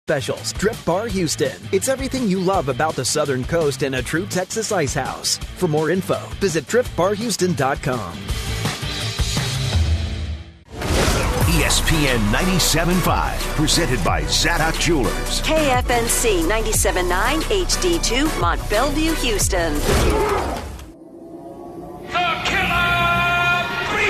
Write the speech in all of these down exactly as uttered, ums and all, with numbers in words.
specials. Drift Bar Houston. It's everything you love about the Southern Coast and a true Texas ice house. For more info, visit drift bar houston dot com. E S P N ninety-seven point five, presented by Zadok Jewelers. K F N C ninety-seven point nine H D two, Mont Bellevue, Houston. The Killer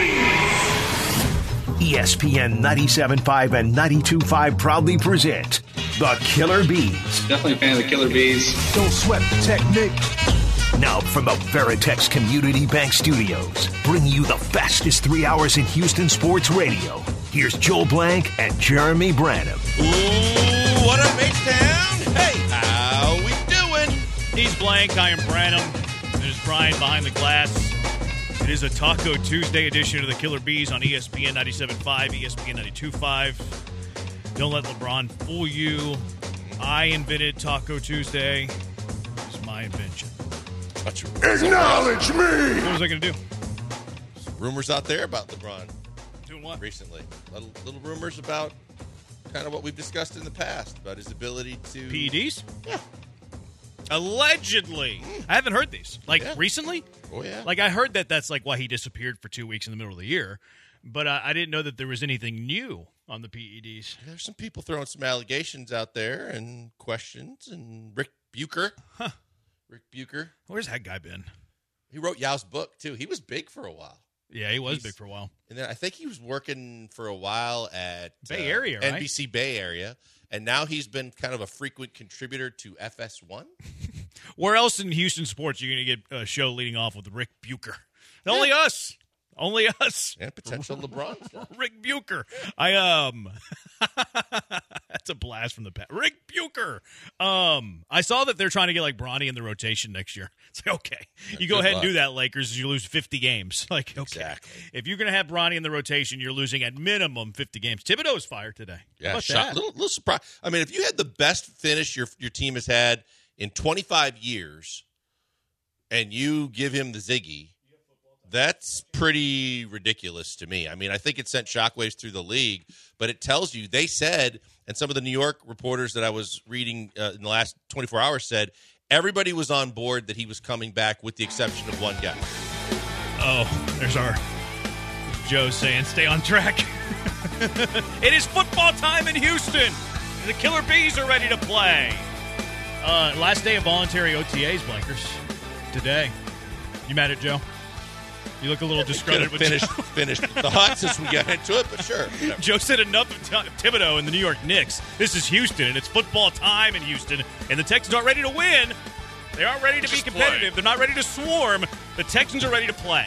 Bees! E S P N ninety-seven point five and ninety-two point five proudly present The Killer Bees. Definitely a fan of the Killer Bees. Don't sweat the technique. Now from the Veritex Community Bank Studios, bringing you the fastest three hours in Houston sports radio. Here's Joel Blank and Jeremy Branham. Ooh, what up, H-Town? Hey, how we doing? He's Blank, I am Branham. There's Brian behind the glass. It is a Taco Tuesday edition of the Killer Bees on E S P N ninety-seven point five, E S P N ninety-two point five. Don't let LeBron fool you. I invented Taco Tuesday. It's my invention. Acknowledge me! What was I going to do? Some rumors out there about LeBron. Doing what? Recently. Little, little rumors about kind of what we've discussed in the past, about his ability to... P E Ds? Yeah. Allegedly. Mm. I haven't heard these. Like, yeah. recently? Oh, yeah. Like, I heard that that's, like, why he disappeared for two weeks in the middle of the year. But uh, I didn't know that there was anything new on the P E Ds. There's some people throwing some allegations out there and questions, and Rick Bucher. Huh. Rick Bucher. Where's that guy been? He wrote Yao's book, too. He was big for a while. Yeah, he was He's, big for a while. And then I think he was working for a while at Bay uh, Area, right? N B C Bay Area. And now he's been kind of a frequent contributor to F S one. Where else in Houston sports are you going to get a show leading off with Rick Bucher? Only us. Only us. And potential LeBron. Rick Bucher. I, um, that's a blast from the past. Rick Bucher. Um, I saw that they're trying to get like Bronny in the rotation next year. It's like, okay, you go Good ahead luck. and do that, Lakers, you lose fifty games. Like, okay. Exactly. If you're going to have Bronny in the rotation, you're losing at minimum fifty games. Thibodeau's fired today. How Yeah, about shock, that? little, little surprise. I mean, if you had the best finish your your team has had in twenty-five years, and you give him the Ziggy, that's pretty ridiculous to me. I mean, I think it sent shockwaves through the league, but it tells you, they said, and some of the New York reporters that I was reading uh, in the last twenty-four hours said, everybody was on board that he was coming back with the exception of one guy. Oh, there's our Joe saying, stay on track. It is football time in Houston. The Killer Bees are ready to play. Uh, last day of voluntary O T As, Blankers. Today. You mad at Joe? You look a little disgruntled with finished, Joe. finished the hot since we got into it, but sure. Whatever. Joe said enough of T- Thibodeau and the New York Knicks. This is Houston, and it's football time in Houston, and the Texans aren't ready to win. They aren't ready to Just be competitive. play. They're not ready to swarm. The Texans are ready to play.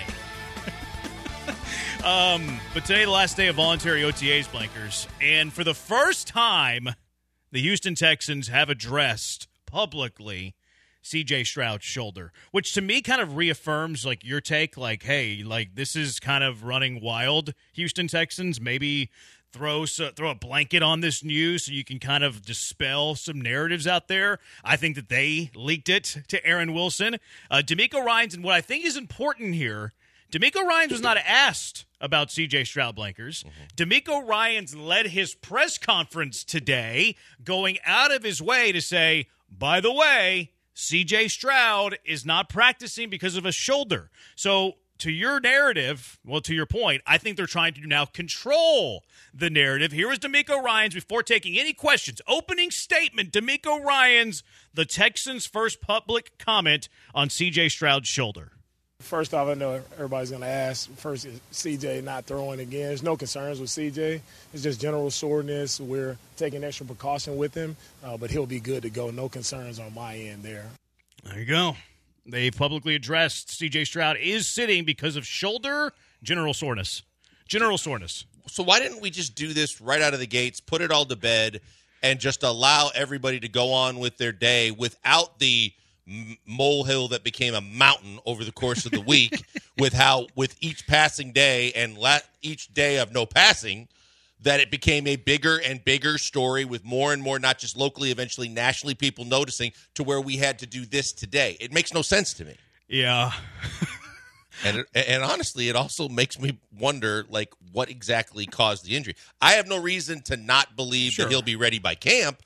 um, but today, the last day of voluntary O T As, Blankers, and for the first time, the Houston Texans have addressed publicly C J Stroud's shoulder, which to me kind of reaffirms like your take, like, hey, like this is kind of running wild, Houston Texans. Maybe throw so, throw a blanket on this news so you can kind of dispel some narratives out there. I think that they leaked it to Aaron Wilson. Uh, D'Amico Ryans, and what I think is important here, D'Amico Ryans was not asked about C J Stroud, Blankers. Mm-hmm. D'Amico Ryans led his press conference today going out of his way to say, by the way, C J Stroud is not practicing because of a shoulder. So to your narrative, well, to your point, I think they're trying to now control the narrative. Here is D'Amico Ryans before taking any questions. Opening statement, D'Amico Ryans, the Texans' first public comment on C J Stroud's shoulder. First off, I know everybody's going to ask, first, is C J not throwing again? There's no concerns with C J. It's just general soreness. We're taking extra precaution with him, uh, but he'll be good to go. No concerns on my end there. There you go. They publicly addressed C J Stroud is sitting because of shoulder general soreness. General soreness. So why didn't we just do this right out of the gates, put it all to bed, and just allow everybody to go on with their day without the molehill that became a mountain over the course of the week with how with each passing day and la- each day of no passing that it became a bigger and bigger story with more and more, not just locally, eventually nationally, people noticing to where we had to do this today. It makes no sense to me. Yeah. and it, and honestly, it also makes me wonder, like, what exactly caused the injury. I have no reason to not believe Sure. that he'll be ready by camp. Yeah.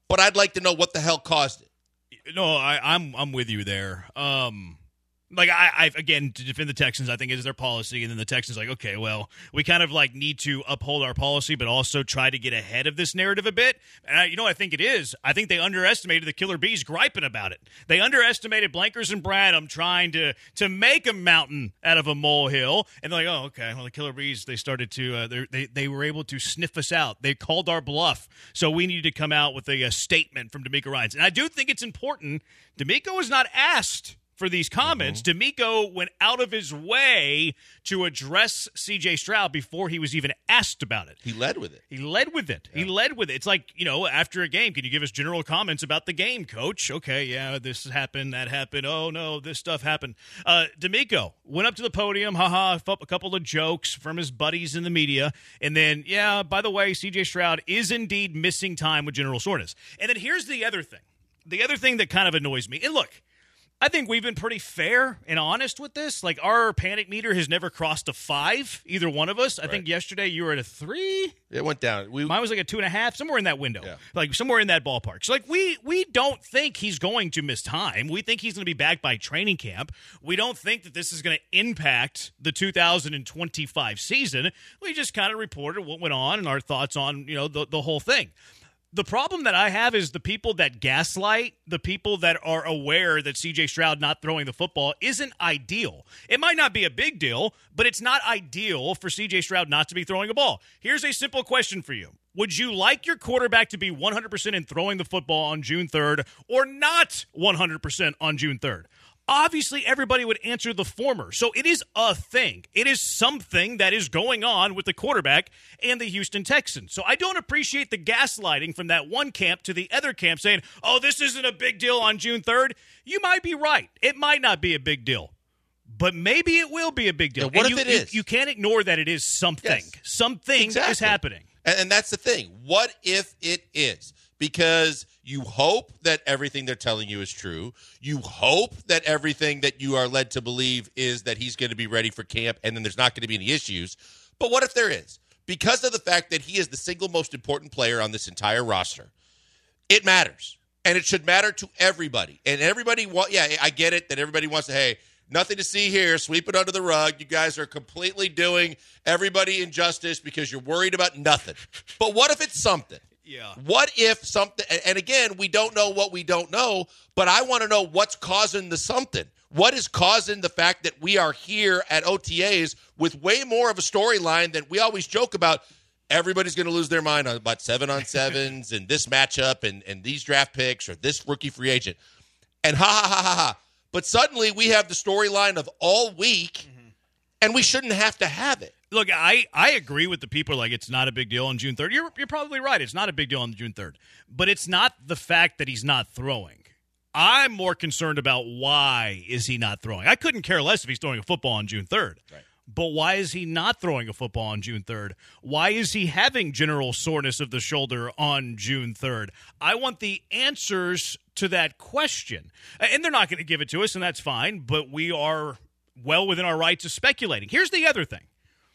but I'd like to know what the hell caused it. No, I, I'm I'm with you there. Um, like I, I again to defend the Texans, I think it is their policy, and then the Texans like, okay, well, we kind of like need to uphold our policy, but also try to get ahead of this narrative a bit. And I, you know, what I think it is. I think they underestimated the Killer Bees griping about it. They underestimated Blankers and Branham trying to to make a mountain out of a molehill, and they're like, oh, okay, well, the Killer Bees they started to uh, they they were able to sniff us out. They called our bluff, so we needed to come out with a, a statement from DeMeco Ryans. And I do think it's important. DeMeco was not asked for these comments. Mm-hmm. DeMeco went out of his way to address C J Stroud before he was even asked about it. He led with it. He led with it. Yeah. He led with it. It's like, you know, after a game, can you give us general comments about the game, coach? Okay, yeah, this happened, that happened. Oh, no, this stuff happened. Uh, DeMeco went up to the podium, haha, a couple of jokes from his buddies in the media, and then, yeah, by the way, C J Stroud is indeed missing time with general soreness. And then here's the other thing. The other thing that kind of annoys me, and look, I think we've been pretty fair and honest with this. Like, our panic meter has never crossed a five, either one of us. I right. think yesterday you were at a three. It went down. We, Mine was like a two and a half, somewhere in that window. Yeah. Like, somewhere in that ballpark. So, like, we, we don't think he's going to miss time. We think he's going to be back by training camp. We don't think that this is going to impact the two thousand twenty-five season. We just kind of reported what went on and our thoughts on, you know, the, the whole thing. The problem that I have is the people that gaslight, the people that are aware that C J Stroud not throwing the football isn't ideal. It might not be a big deal, but it's not ideal for C J Stroud not to be throwing a ball. Here's a simple question for you. Would you like your quarterback to be one hundred percent in throwing the football on June third or not one hundred percent on June third? Obviously, everybody would answer the former. So it is a thing. It is something that is going on with the quarterback and the Houston Texans. So I don't appreciate the gaslighting from that one camp to the other camp saying, oh, this isn't a big deal on June third. You might be right. It might not be a big deal. But maybe it will be a big deal. Yeah, what and if you, it you, is? You can't ignore that it is something. Yes. Something exactly. is happening. And, and that's the thing. What if it is? Because you hope that everything they're telling you is true. You hope that everything that you are led to believe is that he's going to be ready for camp and then there's not going to be any issues. But what if there is? Because of the fact that he is the single most important player on this entire roster, it matters. And it should matter to everybody. And everybody, wa- yeah, I get it that everybody wants to, hey, nothing to see here, sweep it under the rug. You guys are completely doing everybody injustice because you're worried about nothing. But what if it's something? Yeah. What if something, and again, we don't know what we don't know, but I want to know what's causing the something. What is causing the fact that we are here at O T As with way more of a storyline than we always joke about? Everybody's going to lose their mind about seven on sevens and this matchup and, and these draft picks or this rookie free agent. And ha, ha, ha, ha, ha. But suddenly we have the storyline of all week, mm-hmm. and we shouldn't have to have it. Look, I, I agree with the people like it's not a big deal on June third. You're you're probably right. It's not a big deal on June third. But it's not the fact that he's not throwing. I'm more concerned about why is he not throwing. I couldn't care less if he's throwing a football on June third. Right. But why is he not throwing a football on June third? Why is he having general soreness of the shoulder on June third? I want the answers to that question. And they're not going to give it to us, and that's fine. But we are well within our rights of speculating. Here's the other thing.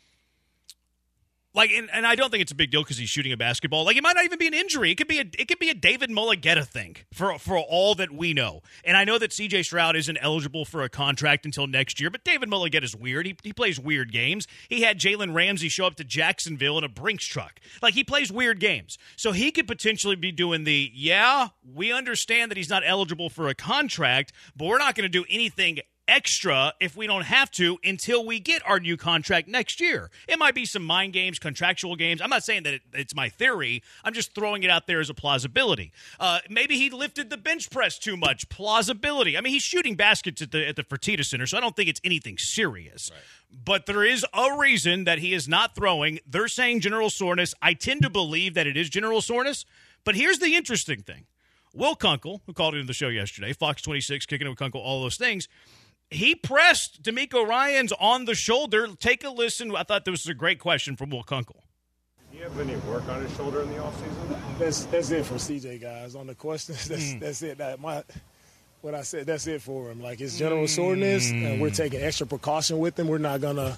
Like, and, and I don't think it's a big deal because he's shooting a basketball. Like, it might not even be an injury. It could be a it could be a David Mulligetta thing for for all that we know. And I know that C J Stroud isn't eligible for a contract until next year, but David Mulligetta's weird. He he plays weird games. He had Jalen Ramsey show up to Jacksonville in a Brinks truck. Like, he plays weird games. So he could potentially be doing the, yeah, we understand that he's not eligible for a contract, but we're not going to do anything extra if we don't have to until we get our new contract next year. It might be some mind games, contractual games. I'm not saying that it, it's my theory. I'm just throwing it out there as a plausibility. Uh, maybe he lifted the bench press too much. Plausibility. I mean, he's shooting baskets at the at the Fertitta Center, so I don't think it's anything serious. Right. But there is a reason that he is not throwing. They're saying general soreness. I tend to believe that it is general soreness. But here's the interesting thing. Will Kunkel, who called into the show yesterday, Fox twenty-six, Kicking It with Kunkel, all those things, he pressed DeMeco Ryans on the shoulder. Take a listen. I thought this was a great question from Will Kunkel. Do you have any work on his shoulder in the offseason? That's that's it for C J, guys. On the questions, that's mm. that's it. That my what I said, that's it for him. Like, it's general mm. soreness, and we're taking extra precaution with him. We're not gonna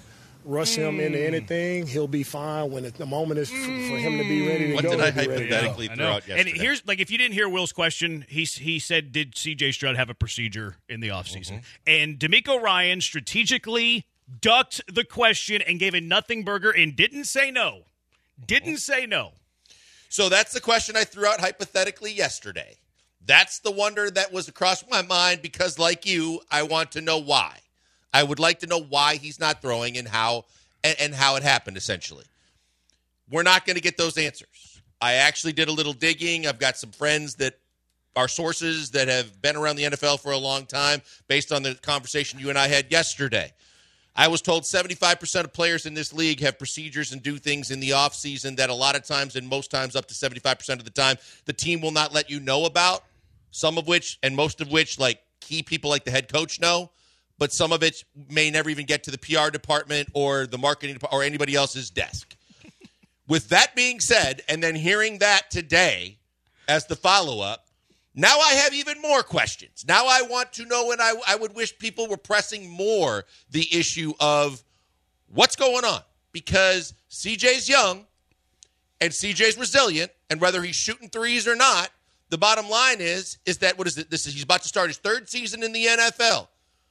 rush him into anything. He'll be fine when it, the moment is f- for him to be ready to what go. did I he'll be ready to go. hypothetically throw out yesterday? And here's, like, if you didn't hear Will's question, he, he said, did C J Stroud have a procedure in the offseason? Mm-hmm. And D'Amico Ryan strategically ducked the question and gave a nothing burger and didn't say no. Didn't say no. So that's the question I threw out hypothetically yesterday. That's the wonder that was across my mind because, like you, I want to know why. I would like to know why he's not throwing and how and, and how it happened, essentially. We're not going to get those answers. I actually did a little digging. I've got some friends that are sources that have been around the N F L for a long time based on the conversation you and I had yesterday. I was told seventy-five percent of players in this league have procedures and do things in the offseason that a lot of times and most times up to seventy-five percent of the time the team will not let you know about, some of which and most of which like key people like the head coach know, but some of it may never even get to the P R department or the marketing department or anybody else's desk. With that being said, and then hearing that today as the follow-up, now I have even more questions. Now I want to know, and I, I would wish people were pressing more the issue of what's going on. Because C J's young, and C J's resilient, and whether he's shooting threes or not, the bottom line is, is that, what is it? This is, he's about to start his third season in the N F L.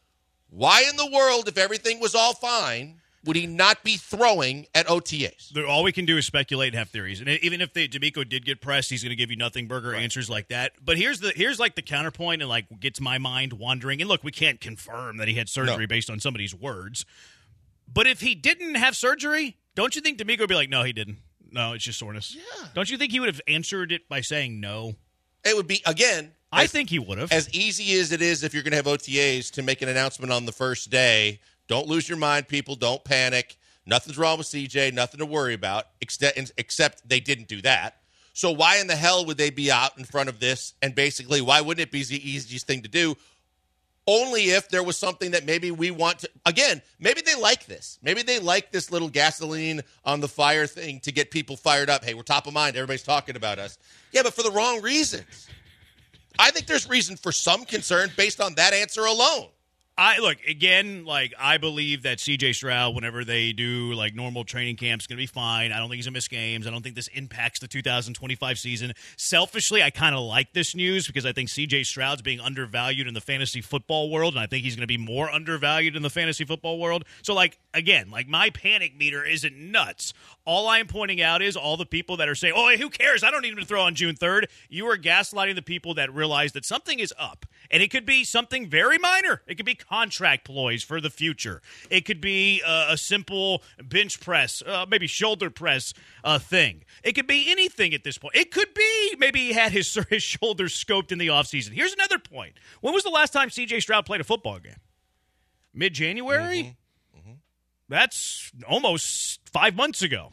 Why in the world, if everything was all fine, would he not be throwing at O T As? All we can do is speculate and have theories. And even if they, D'Amico did get pressed, he's going to give you nothing burger right. answers like that. But here's the here's like the counterpoint and like gets my mind wandering. And look, we can't confirm that he had surgery no. based on somebody's words. But if he didn't have surgery, don't you think D'Amico would be like, no, he didn't. No, it's just soreness. Yeah. Don't you think he would have answered it by saying no? It would be, again, I as, think he would have. As easy as it is if you're going to have O T As to make an announcement on the first day, don't lose your mind, people. Don't panic. Nothing's wrong with C J. Nothing to worry about, except they didn't do that. So why in the hell would they be out in front of this? And basically, why wouldn't it be the easiest thing to do? Only if there was something that maybe we want to – again, maybe they like this. Maybe they like this little gasoline on the fire thing to get people fired up. Hey, we're top of mind. Everybody's talking about us. Yeah, but for the wrong reasons. I think there's reason for some concern based on that answer alone. I look again, like I believe that C J Stroud, whenever they do like normal training camps, is going to be fine. I don't think he's going to miss games. I don't think this impacts the two thousand twenty-five season. Selfishly, I kind of like this news because I think C J Stroud's being undervalued in the fantasy football world, and I think he's going to be more undervalued in the fantasy football world. So, like again, like my panic meter isn't nuts. All I'm pointing out is all the people that are saying, "Oh, who cares? I don't need him to throw on June third." You are gaslighting the people that realize that something is up, and it could be something very minor. It could be contract ploys for the future. It could be uh, a simple bench press, uh, maybe shoulder press uh, thing. It could be anything at this point. It could be maybe he had his, his shoulders scoped in the offseason. Here's another point. When was the last time C J Stroud played a football game? Mid-January? Mm-hmm. Mm-hmm. That's almost five months ago.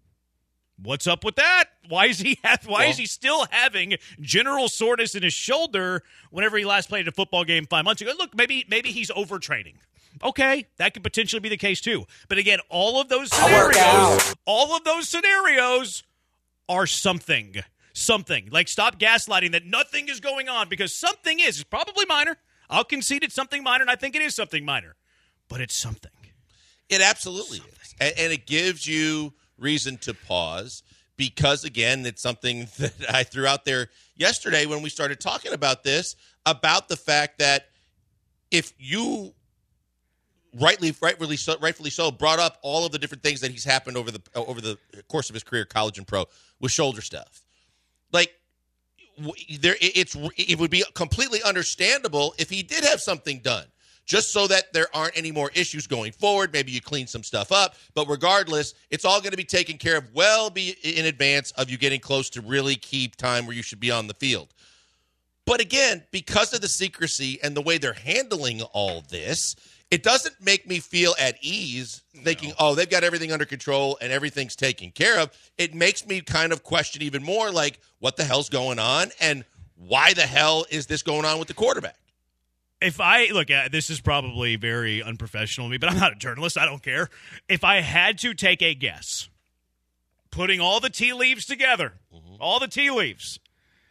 What's up with that? Why is he have, why well, is he still having general soreness in his shoulder whenever he last played a football game five months ago? Look, maybe maybe he's overtraining. Okay, that could potentially be the case too. But again, all of those scenarios, all of those scenarios are something. Something. Like stop gaslighting that nothing is going on because something is. It's probably minor. I'll concede it's something minor, and I think it is something minor. But it's something. It absolutely something. is. And, and it gives you reason to pause because, again, it's something that I threw out there yesterday when we started talking about this, about the fact that if you rightly, rightfully so, rightfully so brought up all of the different things that he's happened over the over the course of his career, college and pro, with shoulder stuff, like there, it's it would be completely understandable if he did have something done. Just so that there aren't any more issues going forward. Maybe you clean some stuff up. But regardless, it's all going to be taken care of well be in advance of you getting close to really key time where you should be on the field. But again, because of the secrecy and the way they're handling all this, it doesn't make me feel at ease thinking, no. oh, they've got everything under control and everything's taken care of. It makes me kind of question even more, like, what the hell's going on? And why the hell is this going on with the quarterback? If I, look, uh, this is probably very unprofessional of me, but I'm not a journalist. I don't care. If I had to take a guess, putting all the tea leaves together, mm-hmm. all the tea leaves,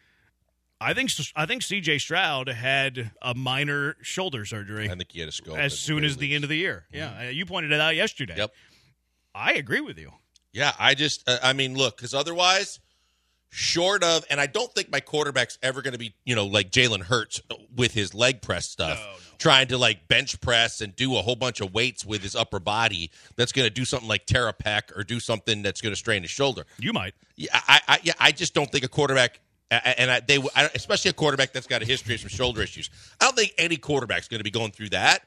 I think I think C J Stroud had a minor shoulder surgery. I think he had a scope as soon as the end of the year. Mm-hmm. Yeah, uh, you pointed it out yesterday. Yep. I agree with you. Yeah, I just, uh, I mean, look, because otherwise, short of, and I don't think my quarterback's ever going to be, you know, like Jalen Hurts with his leg press stuff, no, no. trying to like bench press and do a whole bunch of weights with his upper body that's going to do something like tear a pec or do something that's going to strain his shoulder. You might. Yeah, I, I, yeah, I just don't think a quarterback, and I, they, I, especially a quarterback that's got a history of some shoulder issues, I don't think any quarterback's going to be going through that.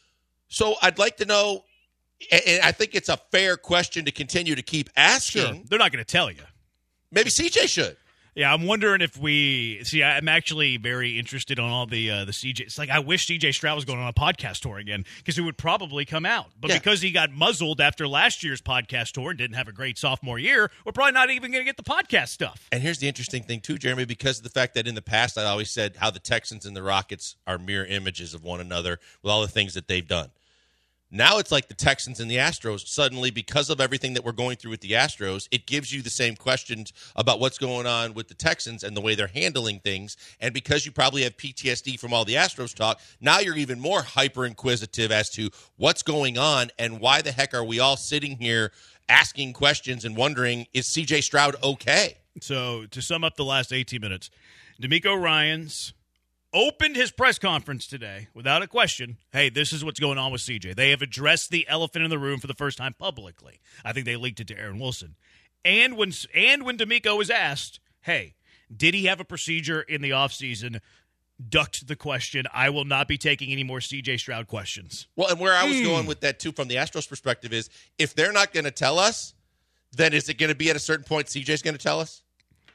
So I'd like to know, and I think it's a fair question to continue to keep asking. Sure. They're not going to tell you. Maybe C J should. Yeah, I'm wondering if we see. I'm actually very interested on all the uh, the C J. It's like I wish C J Stroud was going on a podcast tour again because it would probably come out. But yeah. because he got muzzled after last year's podcast tour and didn't have a great sophomore year, we're probably not even going to get the podcast stuff. And here's the interesting thing too, Jeremy, because of the fact that in the past I always said how the Texans and the Rockets are mirror images of one another with all the things that they've done. Now it's like the Texans and the Astros. Suddenly, because of everything that we're going through with the Astros, it gives you the same questions about what's going on with the Texans and the way they're handling things. And because you probably have P T S D from all the Astros talk, now you're even more hyper-inquisitive as to what's going on and why the heck are we all sitting here asking questions and wondering, is C J Stroud okay? So to sum up the last eighteen minutes, DeMeco Ryans opened his press conference today without a question. Hey, this is what's going on with C J. They have addressed the elephant in the room for the first time publicly. I think they leaked it to Aaron Wilson. And when and when DeMeco was asked, hey, did he have a procedure in the offseason, ducked the question, I will not be taking any more C J Stroud questions. Well, and where I was mm. going with that, too, from the Astros perspective is, if they're not going to tell us, then is it going to be at a certain point C J's going to tell us?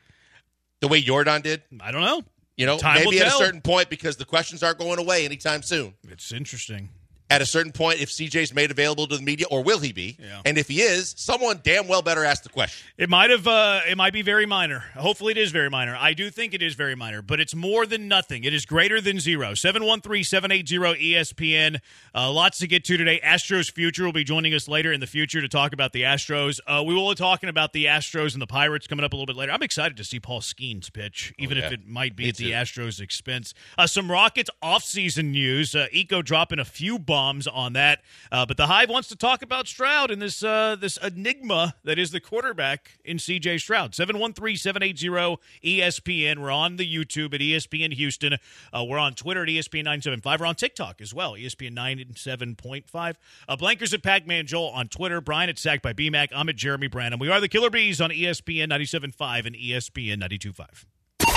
The way Jordan did? I don't know. You know, Time maybe will at tell. a certain point, because the questions aren't going away anytime soon. It's interesting. At a certain point, if C J's made available to the media, or will he be? Yeah. And if he is, someone damn well better ask the question. It might have. Uh, it might be very minor. Hopefully, it is very minor. I do think it is very minor, but it's more than nothing. It is greater than zero. seven one three, seven eight zero, E S P N. Uh, lots to get to today. Astros Future will be joining us later in the future to talk about the Astros. Uh, we will be talking about the Astros and the Pirates coming up a little bit later. I'm excited to see Paul Skeens pitch, even oh, yeah. if it might be Me at the too. Astros' expense. Uh, some Rockets offseason news. Uh, Eco dropping a few bombs on that. Uh, but the Hive wants to talk about Stroud and this uh, this enigma that is the quarterback in C J Stroud. seven one three, seven eight zero, E S P N. We're on the YouTube at E S P N Houston. Uh, we're on Twitter at E S P N nine seven five. We're on TikTok as well, E S P N ninety-seven point five. Uh, Blankers at Pac-Man Joel on Twitter. Brian at Sacked by B Mac. I'm at Jeremy Branham. We are the Killer Bees on E S P N ninety-seven point five and E S P N ninety-two point five.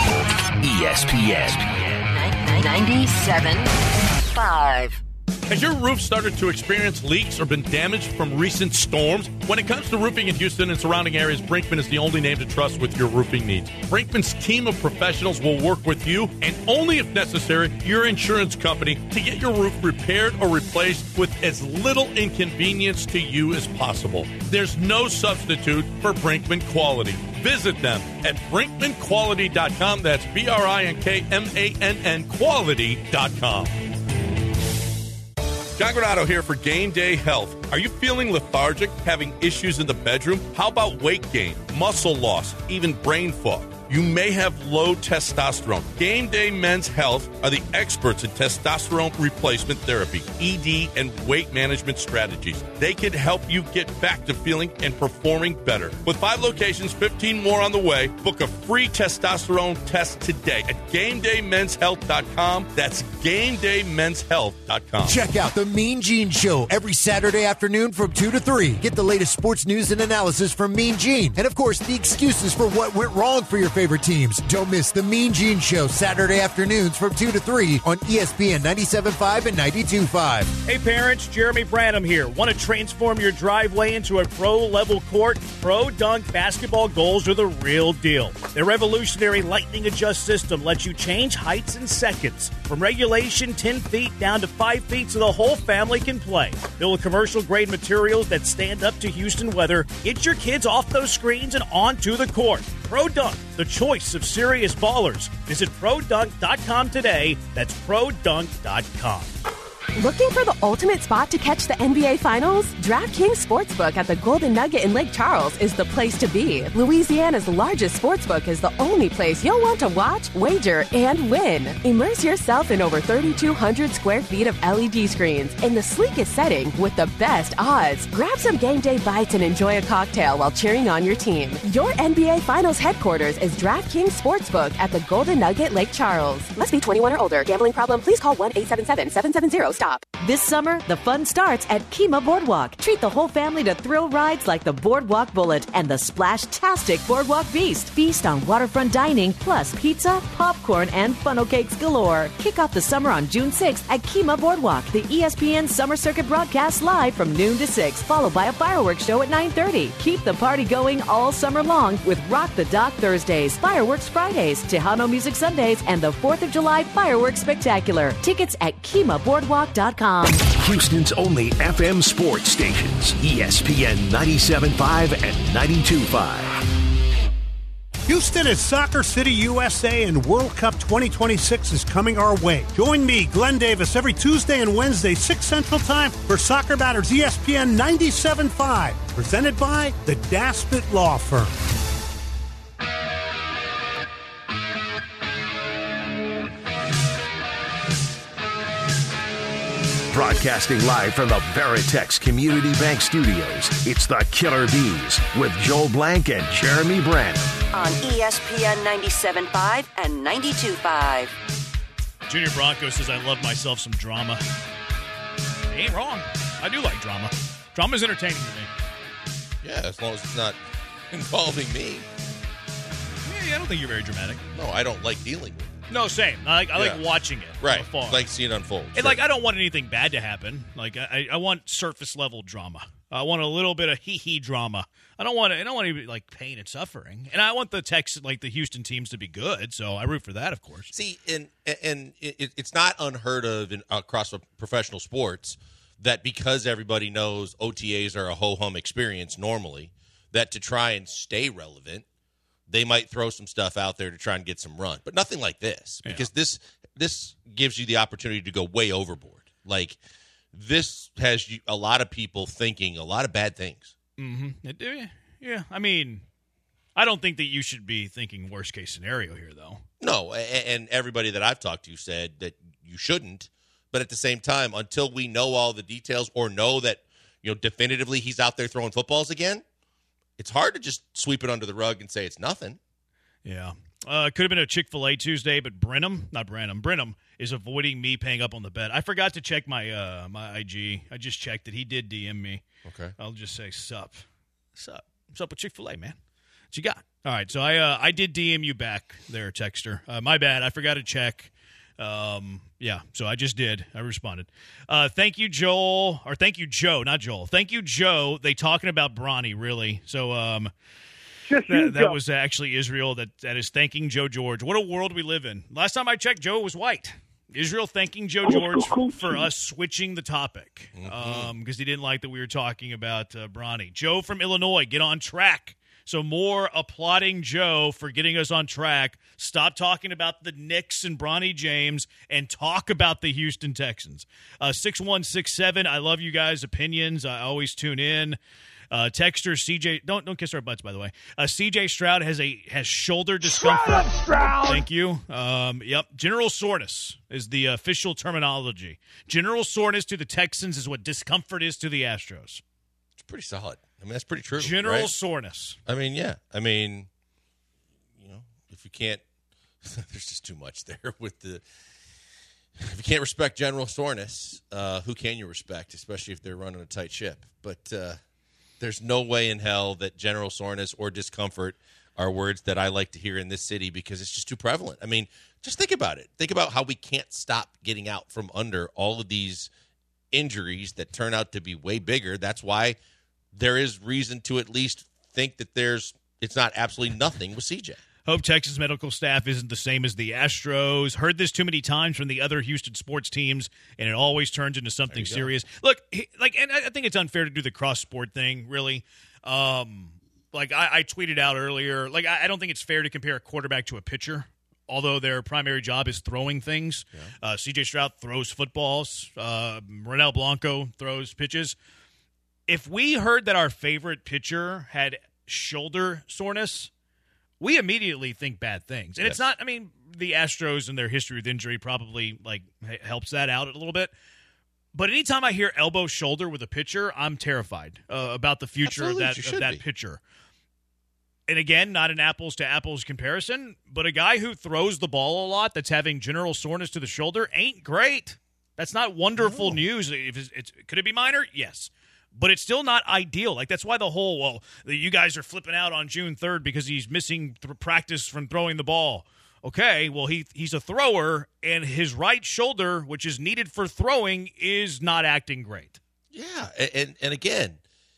E S P N ninety-seven point five. Has your roof started to experience leaks or been damaged from recent storms? When it comes to roofing in Houston and surrounding areas, Brinkman is the only name to trust with your roofing needs. Brinkman's team of professionals will work with you, and only if necessary, your insurance company, to get your roof repaired or replaced with as little inconvenience to you as possible. There's no substitute for Brinkman quality. Visit them at brinkman quality dot com. That's B R I N K M A N N quality dot com. John Granado here for Game Day Health. Are you feeling lethargic, having issues in the bedroom? How about weight gain, muscle loss, even brain fog? You may have low testosterone. Game Day Men's Health are the experts in testosterone replacement therapy, E D, and weight management strategies. They can help you get back to feeling and performing better. With five locations, fifteen more on the way, book a free testosterone test today at game day men's health dot com. That's game day men's health dot com. Check out the Mean Gene Show every Saturday afternoon from two to three. Get the latest sports news and analysis from Mean Gene. And, of course, the excuses for what went wrong for your favorite favorite teams. Don't miss the Mean Gene Show Saturday afternoons from two to three on E S P N ninety-seven point five and ninety-two point five. Hey parents, Jeremy Branham here. Want to transform your driveway into a pro-level court? Pro Dunk basketball goals are the real deal. Their revolutionary lightning adjust system lets you change heights in seconds. From regulation ten feet down to five feet so the whole family can play. Built with commercial-grade materials that stand up to Houston weather, get your kids off those screens and onto the court. Pro Dunk, the choice of serious ballers. Visit pro dunk dot com today. That's pro dunk dot com. Looking for the ultimate spot to catch the N B A Finals? DraftKings Sportsbook at the Golden Nugget in Lake Charles is the place to be. Louisiana's largest sportsbook is the only place you'll want to watch, wager, and win. Immerse yourself in over thirty-two hundred square feet of L E D screens in the sleekest setting with the best odds. Grab some game day bites and enjoy a cocktail while cheering on your team. Your N B A Finals headquarters is DraftKings Sportsbook at the Golden Nugget Lake Charles. Must be twenty-one or older. Gambling problem? Please call one eight seven seven, seven seven zero, stop. This summer, the fun starts at Kima Boardwalk. Treat the whole family to thrill rides like the Boardwalk Bullet and the Splash-tastic Boardwalk Beast. Feast on waterfront dining, plus pizza, popcorn, and funnel cakes galore. Kick off the summer on June sixth at Kima Boardwalk. The E S P N Summer Circuit broadcasts live from noon to six, followed by a fireworks show at nine thirty. Keep the party going all summer long with Rock the Dock Thursdays, Fireworks Fridays, Tejano Music Sundays, and the fourth of July Fireworks Spectacular. Tickets at Kima Boardwalk dot com. Houston's only F M sports stations, E S P N ninety-seven point five and ninety-two point five. Houston is Soccer City, U S A, and World Cup twenty twenty-six is coming our way. Join me, Glenn Davis, every Tuesday and Wednesday, six Central Time, for Soccer Matters E S P N ninety-seven point five, presented by the Daspit Law Firm. Broadcasting live from the Veritex Community Bank Studios, it's the Killer Bees with Joel Blank and Jeremy Branham. On E S P N ninety-seven point five and ninety-two point five. Junior Bronco says, I love myself some drama. He ain't wrong. I do like drama. Drama's entertaining to me. Yeah, as long as it's not involving me. Yeah, I don't think you're very dramatic. No, I don't like dealing with it. No, same. I like, I Yeah. like watching it. Right. From afar. Like see it unfold. And Sure. like, I don't want anything bad to happen. Like, I, I want surface level drama. I want a little bit of hee hee drama. I don't want. I don't want any like pain and suffering. And I want the Texas, like the Houston teams, to be good. So I root for that, of course. See, and and it, it's not unheard of in, across professional sports that because everybody knows O T As are a ho hum experience normally, that to try and stay relevant, they might throw some stuff out there to try and get some run, but nothing like this because yeah. this this gives you the opportunity to go way overboard. Like this has you, a lot of people thinking a lot of bad things. Mm-hmm. It, yeah, I mean, I don't think that you should be thinking worst case scenario here, though. No, and everybody that I've talked to said that you shouldn't. But at the same time, until we know all the details or know that you know definitively he's out there throwing footballs again, it's hard to just sweep it under the rug and say it's nothing. Yeah. Uh, it could have been a Chick-fil-A Tuesday, but Brenham, not Brenham, Brenham is avoiding me paying up on the bet. I forgot to check my uh, my I G. I just checked it. He did D M me. Okay. I'll just say, sup. Sup. What's up with Chick-fil-A, man? What you got? All right, so I uh, I did D M you back there, Texter. Uh, my bad. I forgot to check. Um, yeah, so I just did. I responded. Uh, thank you, Joel. Or thank you, Joe, not Joel. Thank you, Joe. They talking about Bronny, really. So um, Just that, you, that Joe. was actually Israel that, that is thanking Joe George. What a world we live in. Last time I checked, Joe was white. Israel thanking Joe George for us switching the topic because Mm-hmm. um, he didn't like that we were talking about uh, Bronny. Joe from Illinois, get on track. So more applauding Joe for getting us on track. Stop talking about the Knicks and Bronny James and talk about the Houston Texans. Uh, six one six seven, I love you guys' opinions. I always tune in. Uh, Texter C J, don't don't kiss our butts, by the way. Uh, C J Stroud has a has shoulder discomfort. Shut up, Stroud! Thank you. Um, yep, general soreness is the official terminology. General soreness to the Texans is what discomfort is to the Astros. It's pretty solid. I mean, that's pretty true. General right? soreness. I mean, yeah. I mean, you know, if you can't, there's just too much there with the. If you can't respect general soreness, uh, who can you respect? Especially if they're running a tight ship. But uh, there's no way in hell that general soreness or discomfort are words that I like to hear in this city because it's just too prevalent. I mean, just think about it. Think about how we can't stop getting out from under all of these injuries that turn out to be way bigger. That's why there is reason to at least think that there's it's not absolutely nothing with C J. Hope Texas medical staff isn't the same as the Astros. Heard this too many times from the other Houston sports teams, and it always turns into something serious. Look, he, like, and I think it's unfair to do the cross-sport thing, really. Um, like, I, I tweeted out earlier, like, I, I don't think it's fair to compare a quarterback to a pitcher. although their primary job is throwing things. Yeah. Uh, C J Stroud throws footballs. Uh, Ronell Blanco throws pitches. If we heard that our favorite pitcher had shoulder soreness, we immediately think bad things. And yes. it's not, I mean, the Astros and their history with injury probably like helps that out a little bit. But anytime I hear elbow shoulder with a pitcher, I'm terrified uh, about the future Absolutely, of that, of that be. pitcher. And again, not an apples-to-apples comparison, but a guy who throws the ball a lot that's having general soreness to the shoulder ain't great. That's not wonderful no. news. If it's, it's, could it be minor? Yes. But it's still not ideal. Like, that's why the whole, well, you guys are flipping out on June third because he's missing th- practice from throwing the ball. Okay, well, he he's a thrower, and his right shoulder, which is needed for throwing, is not acting great. Yeah, and and again,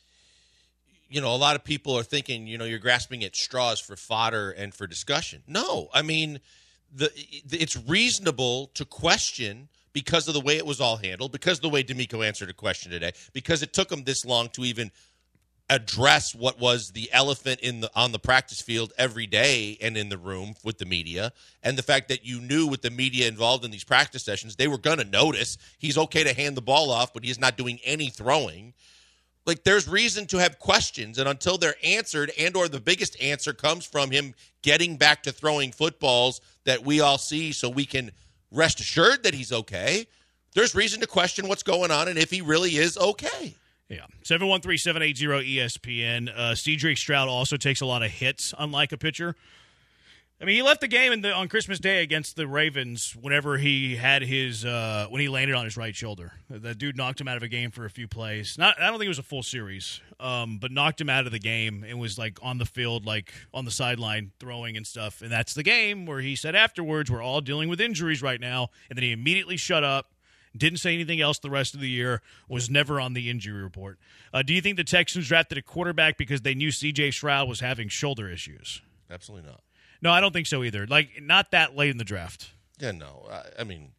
you know, a lot of people are thinking, you know, you're grasping at straws for fodder and for discussion. No, I mean, the it's reasonable to question because of the way it was all handled, because of the way D'Amico answered a question today, because it took him this long to even address what was the elephant in the on the practice field every day and in the room with the media, and the fact that you knew with the media involved in these practice sessions, they were going to notice he's okay to hand the ball off, but he's not doing any throwing. Like, there's reason to have questions, and until they're answered, and or the biggest answer comes from him getting back to throwing footballs that we all see so we can rest assured that he's okay, there's reason to question what's going on and if he really is okay. Yeah, seven one three, seven eight zero, E S P N. Uh, C J Stroud also takes a lot of hits, unlike a pitcher. I mean, he left the game in the, on Christmas Day against the Ravens whenever he had his uh, when he landed on his right shoulder. The dude knocked him out of a game for a few plays. Not, I don't think it was a full series, um, but knocked him out of the game and was like on the field, like on the sideline throwing and stuff. And that's the game where he said afterwards, "We're all dealing with injuries right now," and then he immediately shut up. Didn't say anything else the rest of the year, was never on the injury report. Uh, do you think the Texans drafted a quarterback because they knew C J Stroud was having shoulder issues? Absolutely not. No, I don't think so either. Like, not that late in the draft. Yeah, no. I, I mean,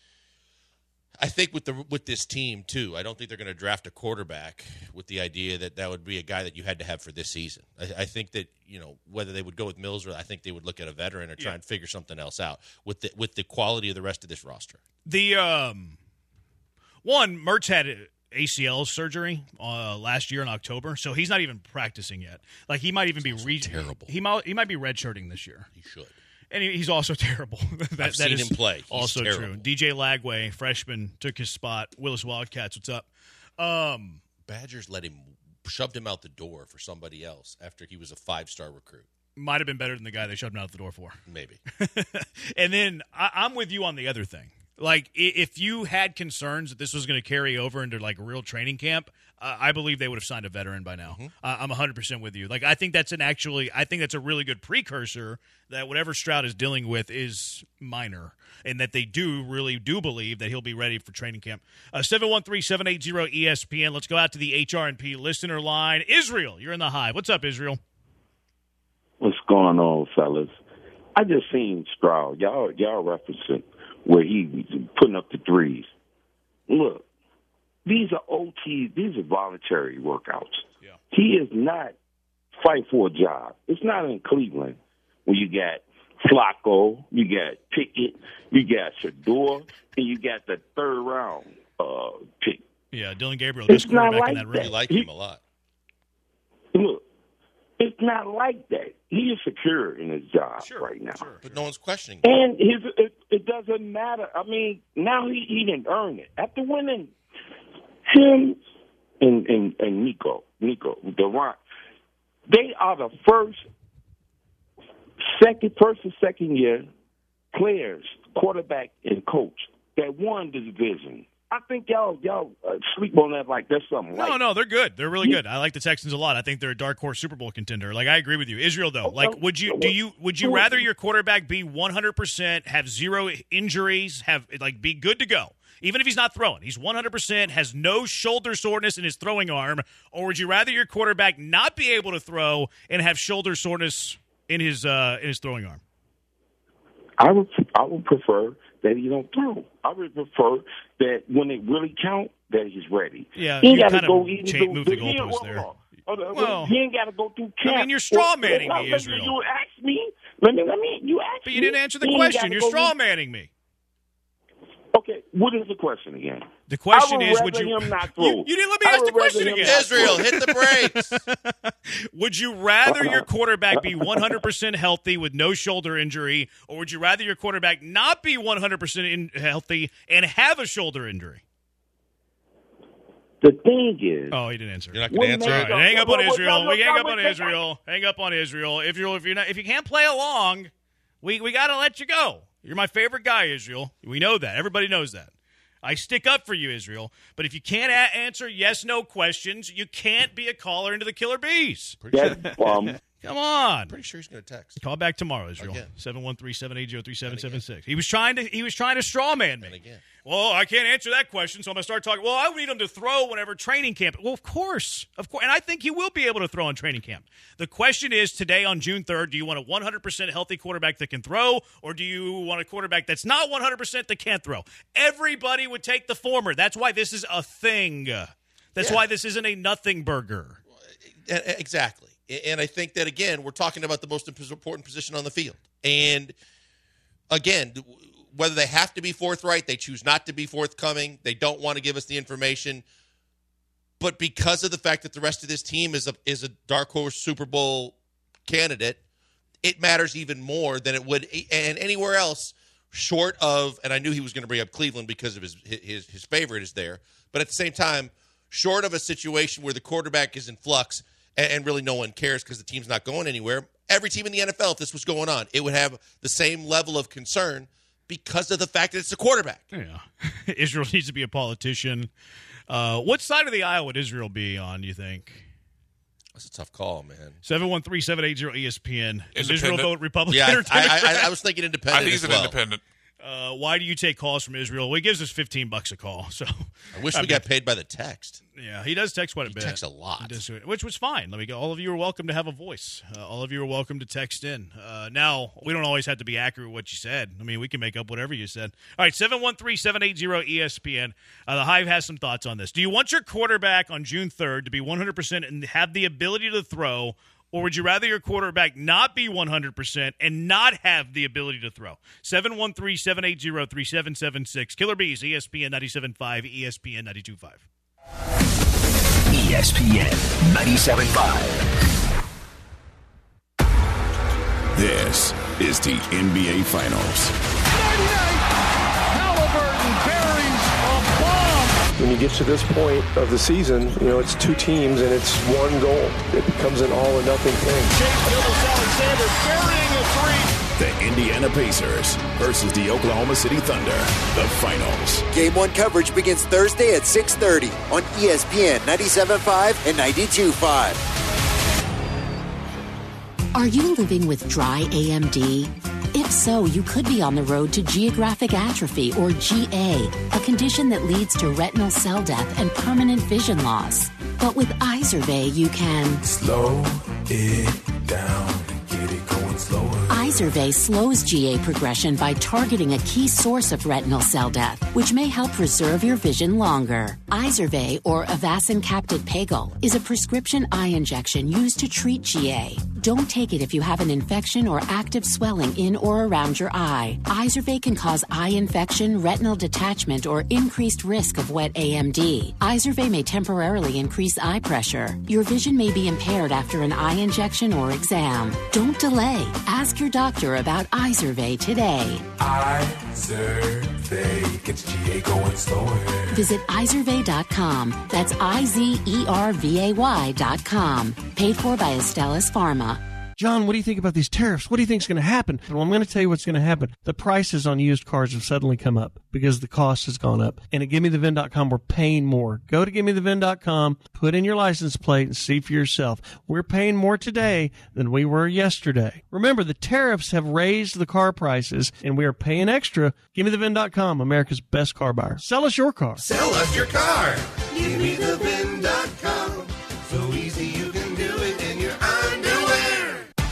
I think with the with this team, too, I don't think they're going to draft a quarterback with the idea that that would be a guy that you had to have for this season. I, I think that, you know, whether they would go with Mills or I think they would look at a veteran or try yeah. and figure something else out with the, with the quality of the rest of this roster. The um, one, Mertz had A C L surgery uh, last year in October, so he's not even practicing yet. Like, he might even be re- terrible. He might he might be redshirting this year. He should, and he, he's also terrible. that, I've that seen is him play. He's also terrible. true. D J Lagway, freshman, took his spot. Willis Wildcats, what's up? Um, Badgers let him shoved him out the door for somebody else after he was a five star recruit. Might have been better than the guy they shoved him out the door for. Maybe. And then I, I'm with you on the other thing. Like, if you had concerns that this was going to carry over into, like, a real training camp, uh, I believe they would have signed a veteran by now. Mm-hmm. Uh, I'm one hundred percent with you. Like, I think that's an actually – I think that's a really good precursor that whatever Stroud is dealing with is minor and that they do really do believe that he'll be ready for training camp. Uh, seven one three, seven eight zero, E S P N. Let's go out to the H R and P listener line. Israel, you're in the Hive. What's up, Israel? What's going on, fellas? I just seen Stroud. Y'all, y'all referencing where he putting up the threes. Look, these are O Ts. These are voluntary workouts. Yeah. He is not fighting for a job. It's not in Cleveland where you got Flacco, you got Pickett, you got Shador, and you got the third round uh, pick. Yeah, Dylan Gabriel, it's this quarterback like in that room. You like he, him a lot. Look, it's not like that. He is secure in his job sure, right now. Sure, but no one's questioning him. And his, it, it doesn't matter. I mean, now he, he didn't earn it. After winning, him and, and, and Nico, Nico, Durant, they are the first, second, first and second year players, quarterback and coach that won the division. I think y'all y'all uh, sleep on that like there's something. No, like no, they're good. They're really good. I like the Texans a lot. I think they're a dark horse Super Bowl contender. Like, I agree with you, Israel. Though, like, would you do you would you rather your quarterback be one hundred percent, have zero injuries, have like be good to go, even if he's not throwing? He's one hundred percent, has no shoulder soreness in his throwing arm, or would you rather your quarterback not be able to throw and have shoulder soreness in his uh, in his throwing arm? I would I would prefer that he don't throw. I would prefer that when it really count, that he's ready. Yeah, he you got kind to go. of He cha- go, move the he, goalpost well, there. Well, Well, he ain't got to go through camp. I mean, you're straw manning well, me, well, Israel. You ask me. Let me, let me, you asked But you me. didn't answer the You ain't question. gotta You're go straw with- manning me. Okay, what is the question again? The question I would is, would rather you, him not you? throw. You didn't let me I ask the would rather question him again. not Israel, throw. hit the brakes. Would you rather your quarterback be one hundred percent healthy with no shoulder injury, or would you rather your quarterback not be one hundred percent in- healthy and have a shoulder injury? The thing is, Oh, he didn't answer. You're not going to answer All it? right, hang up on Well, well, Israel. well, We hang well, up on well, Israel. Hang up on Israel. If you're if you're not if you can't play along, we we got to let you go. You're my favorite guy, Israel. We know that. Everybody knows that. I stick up for you, Israel. But if you can't a- answer yes no questions, you can't be a caller into the Killer Bees. That's bum. Come on. Pretty sure he's going to text. Call back tomorrow, Israel. Again. seven one three, seven eight zero, three seven seven six. He was trying to he was trying to straw man me. And again. Well, I can't answer that question, so I'm going to start talking. Well, I need him to throw whenever training camp. Well, of course. Of course. And I think he will be able to throw in training camp. The question is today on June third, do you want a one hundred percent healthy quarterback that can throw, or do you want a quarterback that's not one hundred percent that can't throw? Everybody would take the former. That's why this is a thing. That's Yeah. why this isn't a nothing burger. Exactly. And I think that, again, we're talking about the most important position on the field. And, again, whether they have to be forthright, they choose not to be forthcoming, they don't want to give us the information. But because of the fact that the rest of this team is a is a dark horse Super Bowl candidate, it matters even more than it would and anywhere else short of, and I knew he was going to bring up Cleveland because of his his his favorite is there, but at the same time, short of a situation where the quarterback is in flux and, and really no one cares because the team's not going anywhere, every team in the N F L, if this was going on, it would have the same level of concern because of the fact that it's the quarterback. Yeah. Israel needs to be a politician. Uh, what side of the aisle would Israel be on, you think? That's a tough call, man. seven one three, seven eight zero, E S P N. Does Israel Independent. vote Republican Yeah, or I, Democrat? I, I was thinking independent I think he's as an well. independent. Uh, why do you take calls from Israel? Well, he gives us fifteen bucks a call. So I wish I we mean, got paid by the text. Yeah, he does text quite a He bit. texts a lot. He does, which was fine. Let me go. All of you are welcome to have a voice. Uh, all of you are welcome to text in. Uh, now, we don't always have to be accurate with what you said. I mean, we can make up whatever you said. All right, seven one three, seven eight zero, E S P N. Uh, the Hive has some thoughts on this. Do you want your quarterback on June third to be one hundred percent and have the ability to throw, or would you rather your quarterback not be one hundred percent and not have the ability to throw? seven one three, seven eight zero, three seven seven six. Killer Bees, E S P N ninety-seven point five, E S P N ninety-two point five. E S P N ninety-seven point five. This is the N B A Finals. Halliburton buries a bomb. When you get to this point of the season, you know, it's two teams and it's one goal. It becomes an all or nothing thing. Chase Gilgeous-Alexander burying a three. The Indiana Pacers versus the Oklahoma City Thunder. The Finals. Game one coverage begins Thursday at six thirty on E S P N ninety-seven point five and ninety-two point five. Are you living with dry A M D? If so, you could be on the road to geographic atrophy, or G A, a condition that leads to retinal cell death and permanent vision loss. But with Izervay, you can slow it down. Get it going slower. Izervay slows G A progression by targeting a key source of retinal cell death, which may help preserve your vision longer. Izervay, or Avastin Captid Pagel, is a prescription eye injection used to treat G A. Don't take it if you have an infection or active swelling in or around your eye. Izervay can cause eye infection, retinal detachment, or increased risk of wet A M D. Izervay may temporarily increase eye pressure. Your vision may be impaired after an eye injection or exam. Don't delay. Ask your doctor about Izervay today. Izervay gets G A going slower. Visit Izervay dot com. That's I Z E R V A Y dot com. Paid for by Astellas Pharma. John, what do you think about these tariffs? What do you think is going to happen? Well, I'm going to tell you what's going to happen. The prices on used cars have suddenly come up because the cost has gone up. And at Give Me The V I N dot com, we're paying more. Go to Give Me The V I N dot com, put in your license plate, and see for yourself. We're paying more today than we were yesterday. Remember, the tariffs have raised the car prices, and we are paying extra. Give Me The V I N dot com, America's best car buyer. Sell us your car. Sell us your car. Give me the V I N dot com. So easy you can do it in your underwear.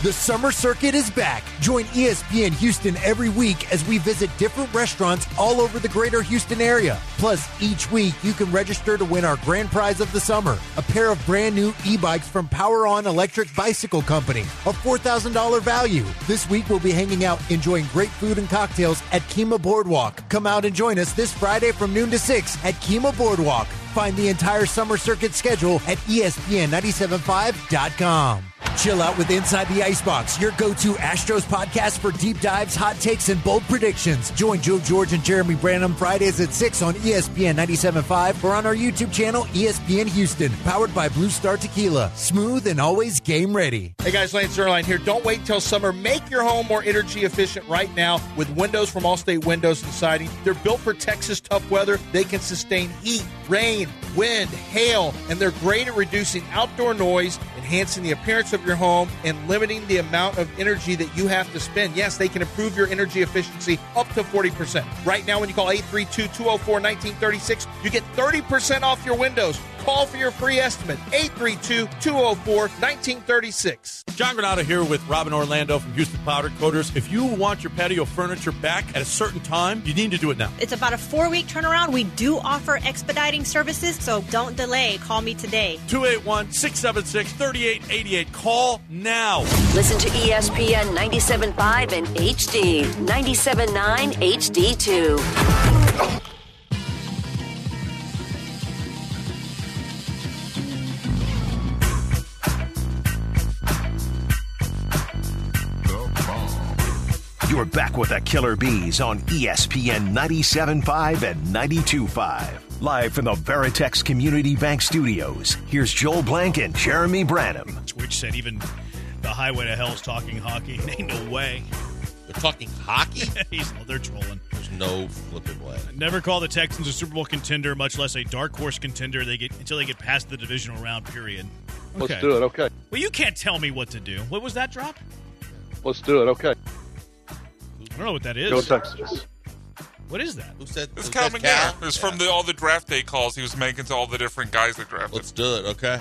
The Summer Circuit is back. Join E S P N Houston every week as we visit different restaurants all over the greater Houston area. Plus, each week you can register to win our grand prize of the summer, a pair of brand new e-bikes from Power On Electric Bicycle Company, a four thousand dollars value. This week we'll be hanging out enjoying great food and cocktails at Kemah Boardwalk. Come out and join us this Friday from noon to six at Kemah Boardwalk. Find the entire Summer Circuit schedule at E S P N nine seven five dot com. Chill out with Inside the Icebox, your go-to Astros podcast for deep dives, hot takes, and bold predictions. Join Joe George and Jeremy Branham Fridays at six on E S P N ninety-seven point five or on our YouTube channel, E S P N Houston, powered by Blue Star Tequila. Smooth and always game ready. Hey guys, Lance Zerline here. Don't wait until summer. Make your home more energy efficient right now with windows from Allstate Windows and Siding. They're built for Texas tough weather. They can sustain heat, rain, wind, hail, and they're great at reducing outdoor noise, enhancing the appearance of your home, and limiting the amount of energy that you have to spend. Yes, they can improve your energy efficiency up to forty percent. Right now, when you call eight three two, two oh four, one nine three six, you get thirty percent off your windows. Call for your free estimate, eight three two, two oh four, one nine three six. John Granado here with Robin Orlando from Houston Powder Coaters. If you want your patio furniture back at a certain time, you need to do it now. It's about a four-week turnaround. We do offer expediting services, so don't delay. Call me today. two eight one, six seven six, three eight eight eight. Call now. Listen to E S P N ninety-seven point five and H D, ninety-seven point nine H D two. You're back with the Killer Bees on E S P N ninety-seven point five and ninety-two point five. Live from the Veritex Community Bank Studios, here's Joel Blank and Jeremy Branham. Which said even the highway to hell's talking hockey. Ain't no way. They're talking hockey? He's, they're trolling. There's no flipping way. Never call the Texans a Super Bowl contender, much less a dark horse contender they get until they get past the divisional round, period. Okay. Let's do it, okay. Well, you can't tell me what to do. What was that drop? Let's do it, okay. I don't know what that is. Go Texans. What is that? Who said It's who Cal said McNair. Cal? It was from the, all the draft day calls he was making to all the different guys that drafted. Let's do it, okay?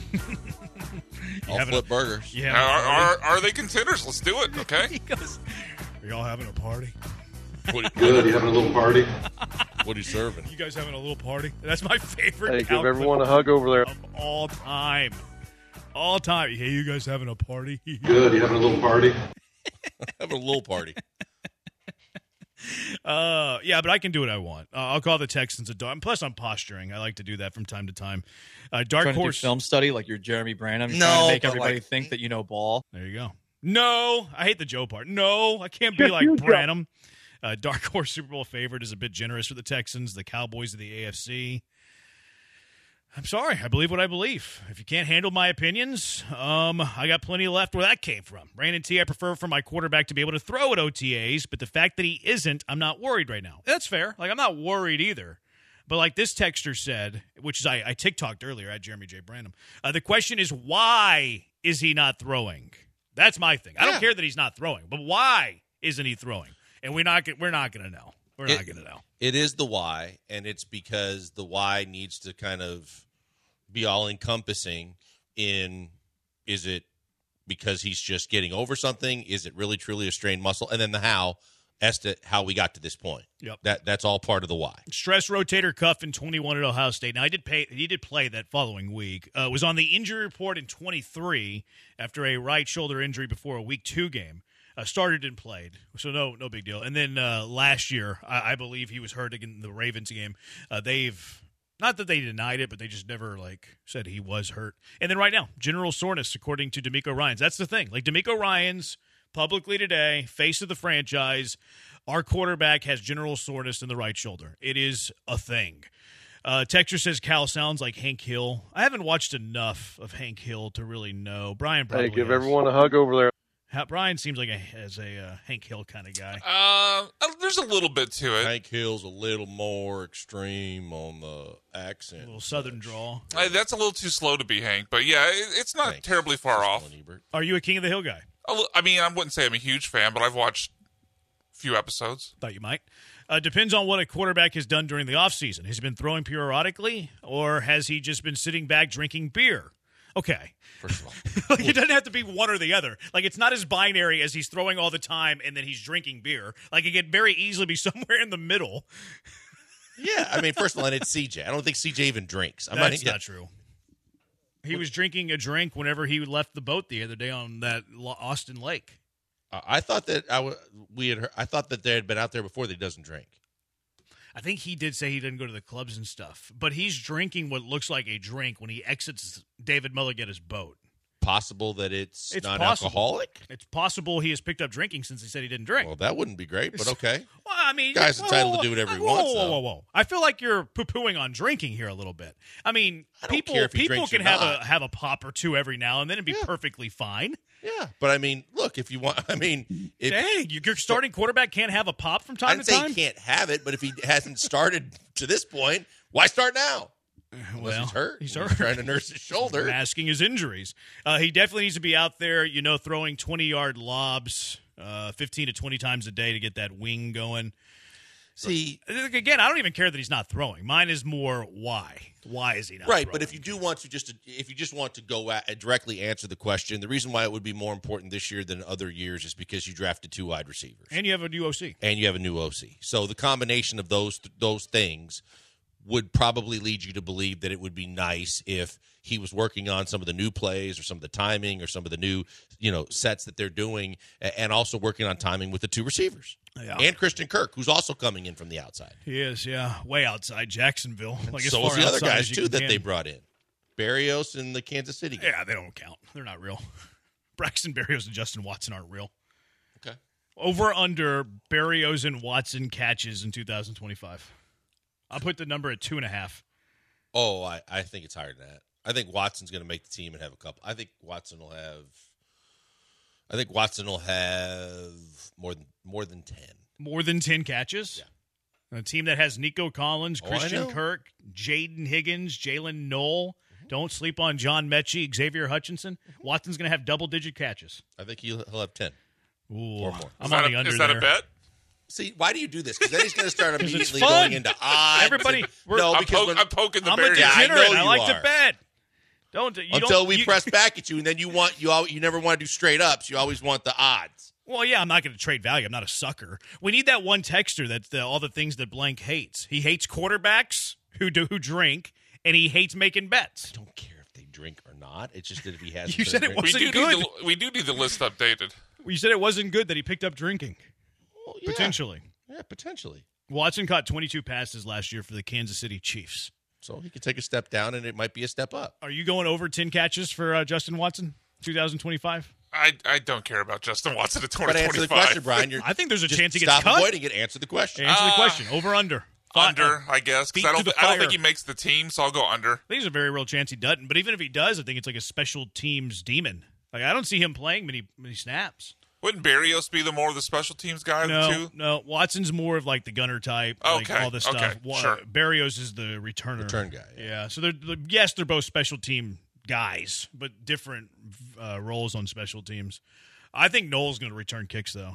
I'll flip a, burgers. Are, are, are they contenders? Let's do it, okay? He goes, are y'all having a party? What, Good, you having a little party? What are you serving? You guys having a little party? That's my favorite. Hey, give everyone a hug over there. Of all time. All time. Hey, you guys having a party? Good, you having a little party? Having a little party. Uh, yeah, but I can do what I want. Uh, I'll call the Texans a dog. Plus, I'm posturing. I like to do that from time to time. Uh, dark trying horse to do film study like you're Jeremy Branham. You're no, trying to make everybody like, think that you know ball. There you go. No, I hate the Joe part. No, I can't be like Branham. Uh, dark horse Super Bowl favorite is a bit generous for the Texans, the Cowboys of the A F C. I'm sorry. I believe what I believe. If you can't handle my opinions, um, I got plenty left where that came from. Brandon T, I prefer for my quarterback to be able to throw at O T As, but the fact that he isn't, I'm not worried right now. That's fair. Like, I'm not worried either. But like this texter said, which is I, I TikToked earlier at Jeremy J. Branham, uh, the question is, why is he not throwing? That's my thing. I Yeah. don't care that he's not throwing, but why isn't he throwing? And we're not, we're not going to know. We're not going to know. It is the why, and it's because the why needs to kind of be all-encompassing in, is it because he's just getting over something? Is it really, truly a strained muscle? And then the how as to how we got to this point. Yep. That That's all part of the why. Stress rotator cuff in twenty-one at Ohio State. Now, I did pay, he did play that following week. Uh, was on the injury report in twenty-three after a right shoulder injury before a week two game. Uh, started and played, so no no big deal. And then uh, last year, I, I believe he was hurt in the Ravens game. Uh, they've, not that they denied it, but they just never, like, said he was hurt. And then right now, general soreness, according to D'Amico Ryans. That's the thing. Like, D'Amico Ryans, publicly today, face of the franchise, our quarterback has general soreness in the right shoulder. It is a thing. Uh, Texture says Cal sounds like Hank Hill. I haven't watched enough of Hank Hill to really know. Brian probably Hey, give has. everyone a hug over there. How, Brian seems like a as a uh, Hank Hill kind of guy. Uh, there's a little bit to it. Hank Hill's a little more extreme on the accent. A little southern drawl. Uh, that's a little too slow to be Hank, but yeah, it, it's not Thanks. terribly far off. Are you a King of the Hill guy? I mean, I wouldn't say I'm a huge fan, but I've watched a few episodes. Thought you might. Uh, depends on what a quarterback has done during the offseason. Has he been throwing periodically, or has he just been sitting back drinking beer? Okay. First of all. Like, it doesn't have to be one or the other. Like, it's not as binary as he's throwing all the time and then he's drinking beer. Like, it could very easily be somewhere in the middle. Yeah, I mean, first of all, and it's C J. I don't think C J even drinks. I'm That's not, not true. He was drinking a drink whenever he left the boat the other day on that Austin Lake. Uh, I thought that I w- we had. Heard, I thought that they had been out there before that he doesn't drink. I think he did say he didn't go to the clubs and stuff, but he's drinking what looks like a drink when he exits David Mulligat's boat. Possible that it's, It's not possible. alcoholic? It's possible he has picked up drinking since he said he didn't drink. Well, that wouldn't be great, but okay. Well, I mean, Guy's whoa, entitled whoa, to do whatever he whoa, wants, Whoa, though. whoa, whoa! I feel like you're poo-pooing on drinking here a little bit. I mean, I don't people care if he people drinks can or have not. a have a pop or two every now and then and be perfectly fine. Yeah, but I mean, look, if you want, I mean, if, Dang, your starting quarterback can't have a pop from I time didn't to say time. he can't have it, but if he hasn't started to this point, why start now? Unless Well, he's hurt. he's He's hurt. trying to nurse his shoulder. Masking his injuries. Uh, he definitely needs to be out there, you know, throwing twenty-yard lobs uh, fifteen to twenty times a day to get that wing going. See, again, I don't even care that he's not throwing. Mine is more why. Why is he not Right, throwing? but if you do want to just if you just want to go at, directly answer the question, the reason why it would be more important this year than other years is because you drafted two wide receivers And you have a new O C. and you have a new O C. So the combination of those those things would probably lead you to believe that it would be nice if he was working on some of the new plays or some of the timing or some of the new, you know, sets that they're doing, and also working on timing with the two receivers. Yeah. And Christian Kirk, who's also coming in from the outside. He is, yeah, way outside Jacksonville. Like as so far is the other outside guys, as you too, can that can. they brought in. Berrios and the Kansas City guy. Yeah, they don't count. They're not real. Braxton Berrios and Justin Watson aren't real. Okay. Over under Berrios and Watson catches in two thousand twenty-five. I'll put the number at two and a half. Oh, I, I think it's higher than that. I think Watson's going to make the team and have a couple. I think Watson will have. I think Watson will have more than more than ten. More than ten catches? Yeah. A team that has Nico Collins, Oh, I Christian know. Kirk, Jaden Higgins, Jalen Knoll. Don't sleep on John Mechie, Xavier Hutchinson. Watson's going to have double-digit catches. I think he'll, he'll have ten Ooh, or more. I'm on the under Is that there. a bet? See, why do you do this? Because then he's going to start 'Cause it's immediately fun. going into odds. Everybody, and- we're- no, I'm, because poke, when- I'm poking the I'm a bear. Yeah, I degenerate. know I, you like are. to bet. Don't you until don't, we you, press back at you, and then you want you all, you never want to do straight ups. You always want the odds. Well, yeah, I'm not going to trade value. I'm not a sucker. We need that one texter that's the, all the things that Blank hates. He hates quarterbacks who do who drink, and he hates making bets. I don't care if they drink or not. It's just that if he has, You said it We wasn't do, good. need the, we do need the list updated. You said it wasn't good that he picked up drinking. Well, yeah. Potentially. Yeah, potentially. Watson caught twenty-two passes last year for the Kansas City Chiefs. So he could take a step down, and it might be a step up. Are you going over ten catches for uh, Justin Watson, twenty twenty-five? I, I don't care about Justin Watson at But twenty answer the twenty-five. question, Brian. You're, I think there's a just chance he gets stop cut. avoiding it. Answer the question. Answer the Uh, question. Over, under. Under, I guess, Feet because I to don't, the I don't fire. think he makes the team, so I'll go under. I think there's a very real chance he doesn't. But even if he does, I think it's like a special teams demon. Like I don't see him playing many many snaps. Wouldn't Berrios be the more of the special teams guy of the No, two? no. Watson's more of like the gunner type, like Okay, all this stuff. okay, Wa- sure. Berrios is the returner. Return guy, Yeah. So they're, they're yes, they're both special team guys, but different uh, roles on special teams. I think Noel's going to return kicks though.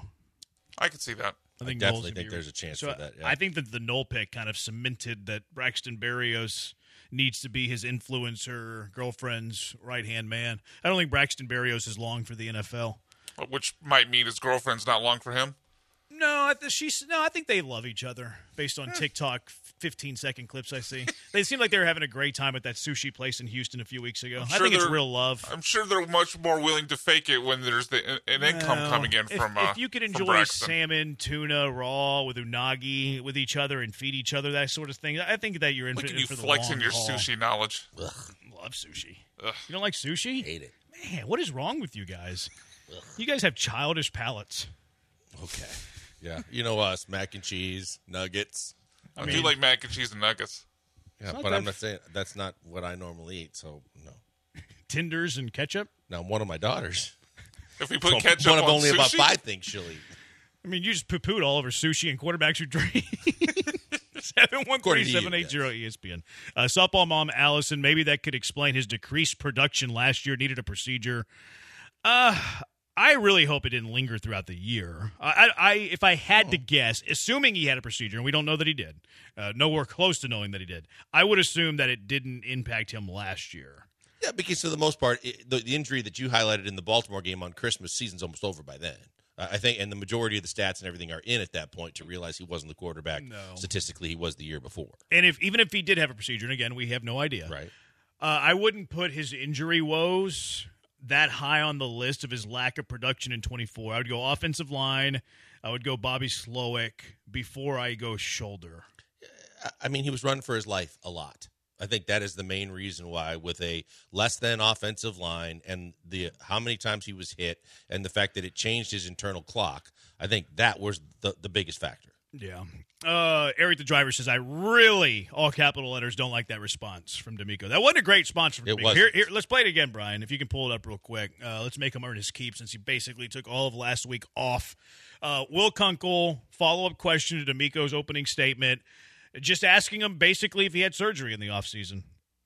I could see that. I think I Knowles definitely would think be- there's a chance so for that, yeah. I think that the Knoll pick kind of cemented that Braxton Berrios needs to be his influencer, girlfriend's right-hand man. I don't think Braxton Berrios is long for the N F L. Which might mean his girlfriend's not long for him. No, I th- she's no. I think they love each other based on TikTok fifteen-second clips I see. They seem like they were having a great time at that sushi place in Houston a few weeks ago. I'm I sure think it's they're- real love. I'm sure they're much more willing to fake it when there's the, an income Well, coming in if, from uh, if you could from enjoy Braxton. salmon, tuna, raw with unagi with each other and feed each other, that sort of thing, I think that you're in, Look for, at you for the flexing long your haul. sushi knowledge. Love sushi. Ugh. You don't like sushi? Hate it. Man, what is wrong with you guys? You guys have childish palates. Okay. Yeah. You know us, mac and cheese, nuggets. I, I do mean- like mac and cheese and nuggets. Yeah, not but that I'm not saying that's not what I normally eat. So no. Tenders and ketchup? Now one of my daughters. If we put One- ketchup one of on only about sushi? five things she'll eat. I mean, you just poo-pooed all over sushi and quarterbacks who drink. seven one three seven eight zero E S P N. Uh, softball mom Allison, maybe that could explain his decreased production last year, needed a procedure. Uh, I really hope it didn't linger throughout the year. I, I, if I had to guess, assuming he had a procedure, and we don't know that he did, uh, nowhere close to knowing that he did, I would assume that it didn't impact him last year. Yeah, because for the most part, it, the, the injury that you highlighted in the Baltimore game on Christmas, season's almost over by then. Uh, I think, and the majority of the stats and everything are in at that point to realize he wasn't the quarterback. No. Statistically, he was the year before. And if even if he did have a procedure, and again, we have no idea. Right. Uh, I wouldn't put his injury woes that high on the list of his lack of production in twenty-four. I would go offensive line. I would go Bobby Slowick before I go shoulder. I mean, he was running for his life a lot. I think that is the main reason why, with a less than offensive line and the how many times he was hit and the fact that it changed his internal clock, I think that was the, the biggest factor. Yeah. Uh, Eric the driver says, I really, all capital letters, don't like that response from D'Amico. That wasn't a great response from It D'Amico. wasn't. Here, here, let's play it again, Brian, if you can pull it up real quick. Uh, let's make him earn his keep since he basically took all of last week off. Uh, Will Kunkel, follow-up question to D'Amico's opening statement, just asking him basically if he had surgery in the offseason.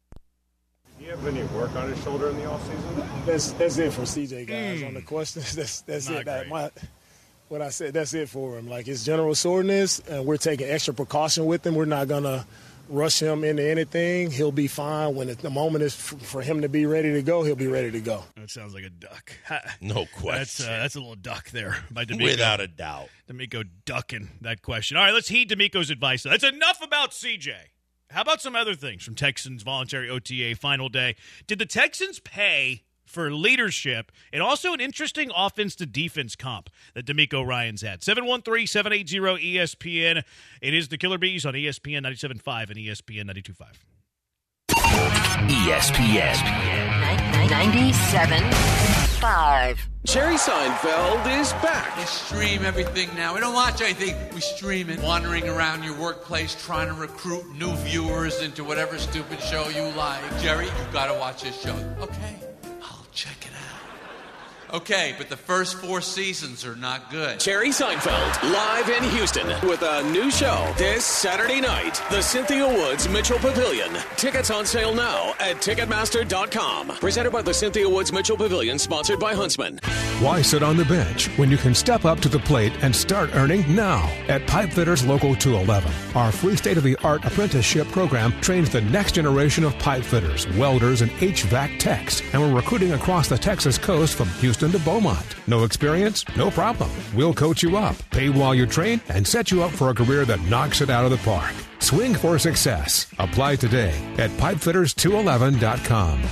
Do you have any work on his shoulder in the offseason? That's that's it for C J, guys. Mm. On the questions, that's that's Not it. That, great. my, what I said, that's it for him. Like, it's general soreness, and we're taking extra precaution with him. We're not gonna rush him into anything. He'll be fine when it, the moment is f- for him to be ready to go. He'll be ready to go. That sounds like a duck. No That's, question. uh, that's a little duck there by D'Amico. Without a doubt. D'Amico ducking that question. All right, let's heed D'Amico's advice. That's enough about C J. How about some other things from Texans voluntary O T A final day? Did the Texans pay for leadership and also an interesting offense to defense comp that D'Amico Ryans had? seven one three, seven eight zero, E S P N. It is the Killer Bees on E S P N ninety-seven point five and E S P N ninety-two point five. E S P N ninety-seven point five. Jerry Seinfeld is back. We stream everything now. We don't watch anything. We stream it. Wandering around your workplace trying to recruit new viewers into whatever stupid show you like. Jerry, you've got to watch this show. Okay, I'll check it out. Okay, but the first four seasons are not good. Jerry Seinfeld, live in Houston with a new show this Saturday night. The Cynthia Woods Mitchell Pavilion. Tickets on sale now at Ticketmaster dot com. Presented by the Cynthia Woods Mitchell Pavilion, sponsored by Huntsman. Why sit on the bench when you can step up to the plate and start earning now? At Pipefitters Local two eleven, our free state-of-the-art apprenticeship program trains the next generation of pipe fitters, welders, and H V A C techs, and we're recruiting across the Texas coast from Houston to Beaumont. No experience? No problem. We'll coach you up, pay while you train, and set you up for a career that knocks it out of the park. Swing for success. Apply today at pipefitters two eleven dot com.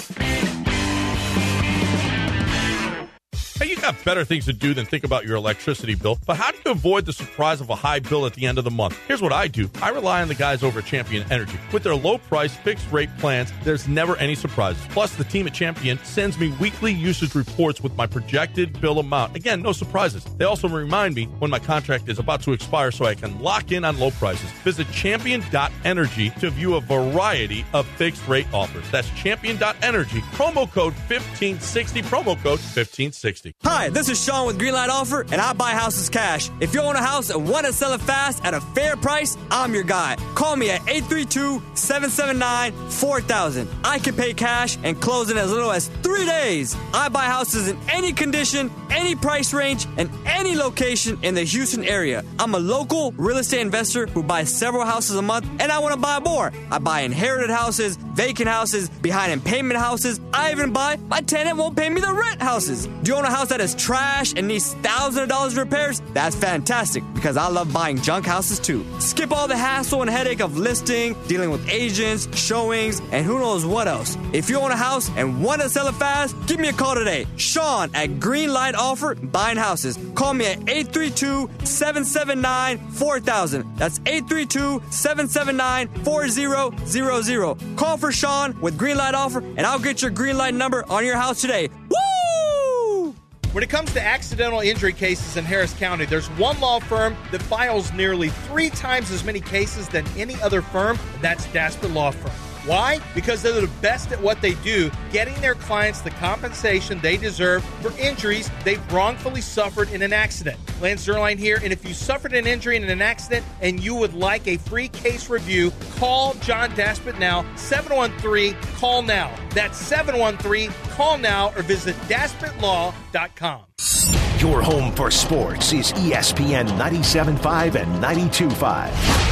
Hey, you got better things to do than think about your electricity bill, but how do you avoid the surprise of a high bill at the end of the month? Here's what I do. I rely on the guys over at Champion Energy. With their low-price, fixed-rate plans, there's never any surprises. Plus, the team at Champion sends me weekly usage reports with my projected bill amount. Again, no surprises. They also remind me when my contract is about to expire so I can lock in on low prices. Visit champion dot energy to view a variety of fixed-rate offers. That's champion dot energy. Promo code fifteen sixty. Promo code fifteen sixty. Hi, this is Sean with Greenlight Offer, and I buy houses cash. If you own a house and want to sell it fast at a fair price, I'm your guy. Call me at eight three two, seven seven nine, four thousand. I can pay cash and close in as little as three days. I buy houses in any condition, any price range, and any location in the Houston area. I'm a local real estate investor who buys several houses a month, and I want to buy more. I buy inherited houses, vacant houses, behind in payment houses. I even buy my tenant won't pay me the rent houses. Do you own a house that is trash and needs thousands of dollars repairs? That's fantastic, because I love buying junk houses too. Skip all the hassle and headache of listing, dealing with agents, showings, and who knows what else. If you own a house and want to sell it fast, give me a call today. Sean at Greenlight Offer, buying houses. Call me at eight three two, seven seven nine, four thousand. That's eight three two, seven seven nine, four zero zero zero. Call for Sean with Greenlight Offer, and I'll get your Greenlight number on your house today. Woo! When it comes to accidental injury cases in Harris County, there's one law firm that files nearly three times as many cases than any other firm, and that's Daspit Law Firm. Why? Because they're the best at what they do, getting their clients the compensation they deserve for injuries they've wrongfully suffered in an accident. Lance Zerline here, and if you suffered an injury in an accident and you would like a free case review, call John Daspit now, seven one three, call now. That's seven one three, call now, or visit daspit law dot com. Your home for sports is E S P N ninety-seven point five and ninety-two point five.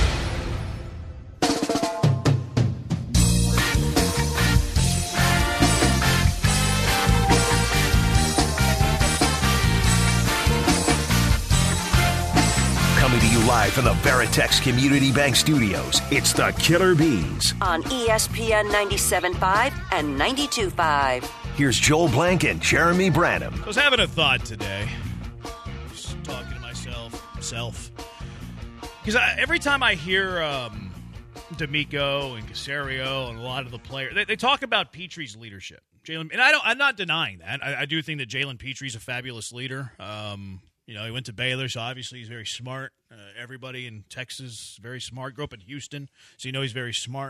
Live from the Veritex Community Bank Studios, it's the Killer Bees. On E S P N ninety-seven point five and ninety-two point five. Here's Joel Blank and Jeremy Branham. I was having a thought today. Just talking to myself, self. Because every time I hear um, D'Amico and Caserio and a lot of the players, they, they talk about Petrie's leadership. Jalen, and I don't, I'm not denying that. I, I do think that Jalen Petrie's a fabulous leader. Um, you know, he went to Baylor, so obviously he's very smart. Uh, everybody in Texas is very smart. Grew up in Houston, so you know he's very smart.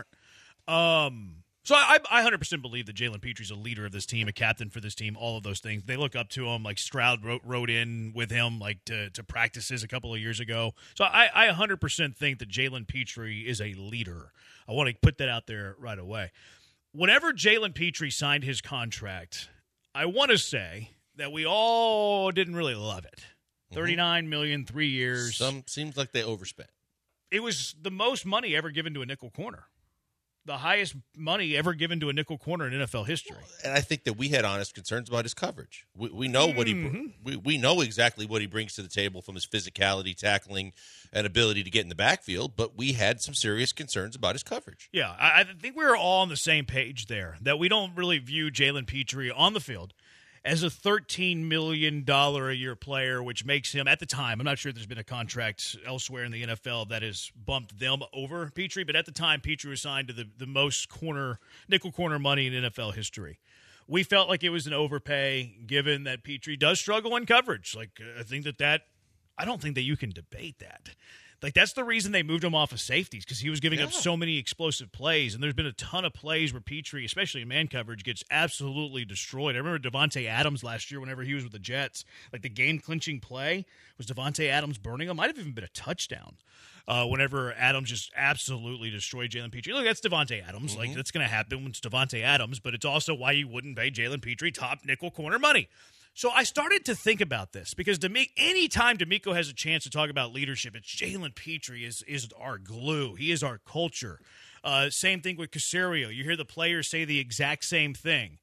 Um, so I, I one hundred percent believe that Jalen Petrie's a leader of this team, a captain for this team, all of those things. They look up to him. Like Stroud wrote, wrote in with him like to, to practices a couple of years ago. So I, I one hundred percent think that Jalen Petrie is a leader. I want to put that out there right away. Whenever Jalen Petrie signed his contract, I want to say that we all didn't really love it. thirty-nine million dollars, three years. Some seems like they overspent. It was the most money ever given to a nickel corner. The highest money ever given to a nickel corner in N F L history. And I think that we had honest concerns about his coverage. We, we know what Mm-hmm. he we, we know exactly what he brings to the table from his physicality, tackling, and ability to get in the backfield, but we had some serious concerns about his coverage. Yeah, I, I think we were all on the same page there, that we don't really view Jalen Petrie on the field as a thirteen million dollars a year player, which makes him, at the time, I'm not sure if there's been a contract elsewhere in the N F L that has bumped them over Petrie, but at the time, Petrie was signed to the, the most corner nickel corner money in N F L history. We felt like it was an overpay, given that Petrie does struggle in coverage. Like, I think that that, I don't think that you can debate that. Like, that's the reason they moved him off of safeties, because he was giving Yeah. up so many explosive plays. And there's been a ton of plays where Petrie, especially in man coverage, gets absolutely destroyed. I remember Devontae Adams last year whenever he was with the Jets. Like, the game-clinching play was Devontae Adams burning him. Might have even been a touchdown uh, whenever Adams just absolutely destroyed Jalen Petrie. Look, that's Devontae Adams. Mm-hmm. Like, that's going to happen when it's Devontae Adams, but it's also why you wouldn't pay Jalen Petrie top nickel corner money. So I started to think about this because D'Amico, anytime D'Amico has a chance to talk about leadership, it's Jalen Petrie is is our glue. He is our culture. Uh, same thing with Caserio. You hear the players say the exact same thing.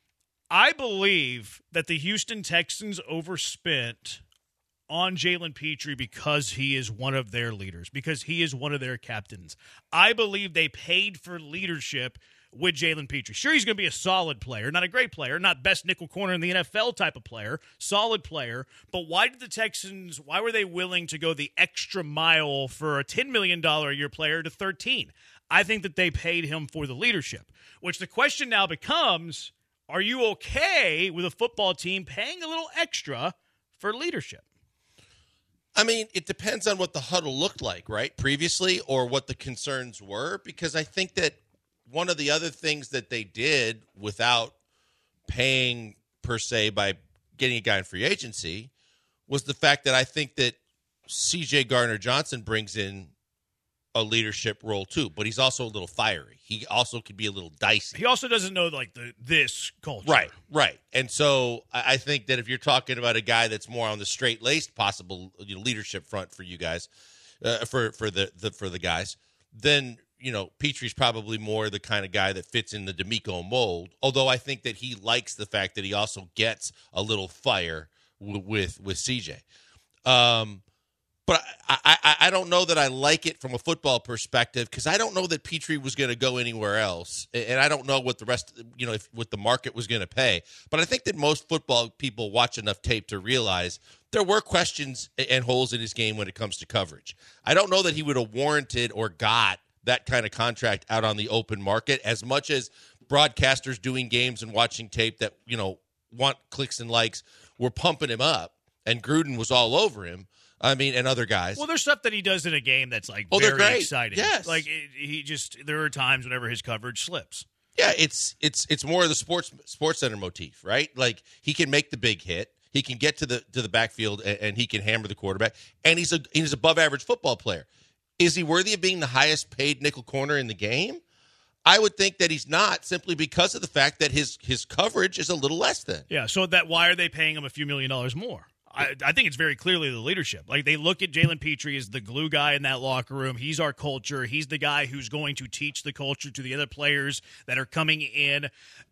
I believe that the Houston Texans overspent on Jalen Petrie because he is one of their leaders, because he is one of their captains. I believe they paid for leadership with Jalen Petrie. Sure, he's going to be a solid player, not a great player, not best nickel corner in the N F L type of player, solid player. But why did the Texans, why were they willing to go the extra mile for a ten million dollars a year player to thirteen? I think that they paid him for the leadership, which the question now becomes, are you okay with a football team paying a little extra for leadership? I mean, it depends on what the huddle looked like, right, previously, or what the concerns were, because I think that one of the other things that they did without paying, per se, by getting a guy in free agency was the fact that I think that C J Gardner-Johnson brings in a leadership role too, but he's also a little fiery. He also could be a little dicey. He also doesn't know like the this culture. Right, right. And so I I think that if you're talking about a guy that's more on the straight-laced possible you know, leadership front for you guys, uh, for for the, the for the guys, then you know Petrie's probably more the kind of guy that fits in the D'Amico mold. Although I think that he likes the fact that he also gets a little fire w- with with C J. Um, But I, I, I don't know that I like it from a football perspective because I don't know that Petrie was going to go anywhere else, and I don't know what the rest, you know, if what the market was going to pay. But I think that most football people watch enough tape to realize there were questions and holes in his game when it comes to coverage. I don't know that he would have warranted or got that kind of contract out on the open market as much as broadcasters doing games and watching tape that you know want clicks and likes were pumping him up, and Gruden was all over him. I mean, and other guys. Well, there's stuff that he does in a game that's like oh, very they're great. exciting. Yes. Like it, he just there are times whenever his coverage slips. Yeah, it's it's it's more of the sports sports center motif, right? Like he can make the big hit, he can get to the to the backfield, and, and he can hammer the quarterback, and he's a he's above average football player. Is he worthy of being the highest paid nickel corner in the game? I would think that he's not, simply because of the fact that his his coverage is a little less than. Yeah, so that why are they paying him a few million dollars more? I, I think it's very clearly the leadership. Like, they look at Jalen Petrie as the glue guy in that locker room. He's our culture. He's the guy who's going to teach the culture to the other players that are coming in.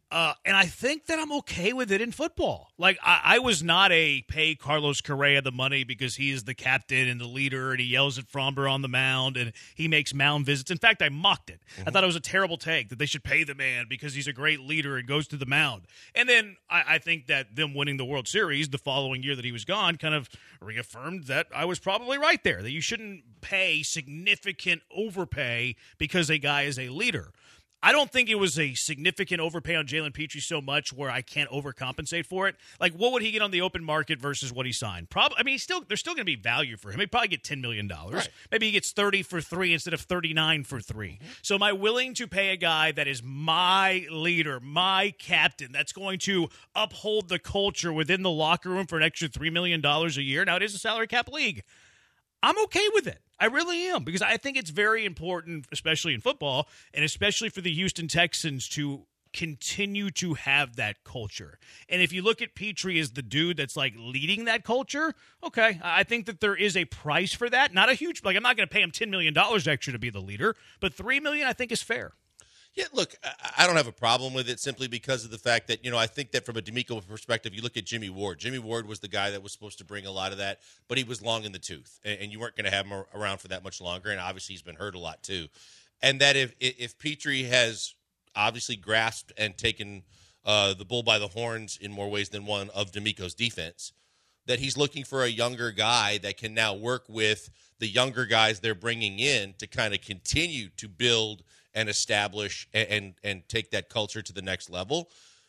Uh, and I think that I'm okay with it in football. Like, I, I was not a pay Carlos Correa the money because he's the captain and the leader and he yells at Fromber on the mound and he makes mound visits. In fact, I mocked it. Mm-hmm. I thought it was a terrible take that they should pay the man because he's a great leader and goes to the mound. And then I, I think that them winning the World Series the following year that he was gone kind of reaffirmed that I was probably right there, that you shouldn't pay significant overpay because a guy is a leader. I don't think it was a significant overpay on Jalen Petrie so much where I can't overcompensate for it. Like, what would he get on the open market versus what he signed? Probably. I mean, he's still there's still going to be value for him. He'd probably get ten million dollars. Right. Maybe he gets thirty for three instead of thirty-nine for three. Mm-hmm. So am I willing to pay a guy that is my leader, my captain, that's going to uphold the culture within the locker room for an extra three million dollars a year? Now, it is a salary cap league. I'm okay with it. I really am, because I think it's very important, especially in football, and especially for the Houston Texans to continue to have that culture. And if you look at Petrie as the dude that's like leading that culture, okay, I think that there is a price for that. Not a huge, like I'm not going to pay him ten million dollars extra to be the leader, but three million dollars I think is fair. Yeah, look, I don't have a problem with it simply because of the fact that, you know, I think that from a DeMeco perspective, you look at Jimmy Ward. Jimmy Ward was the guy that was supposed to bring a lot of that, but he was long in the tooth, and you weren't going to have him around for that much longer, and obviously he's been hurt a lot too. And that if if Petrie has obviously grasped and taken uh, the bull by the horns in more ways than one of DeMeco's defense, that he's looking for a younger guy that can now work with the younger guys they're bringing in to kind of continue to build and establish and, and and take that culture to the next level.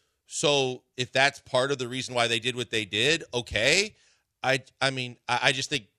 So if that's part of the reason why they did what they did, okay. I I mean, I, I just think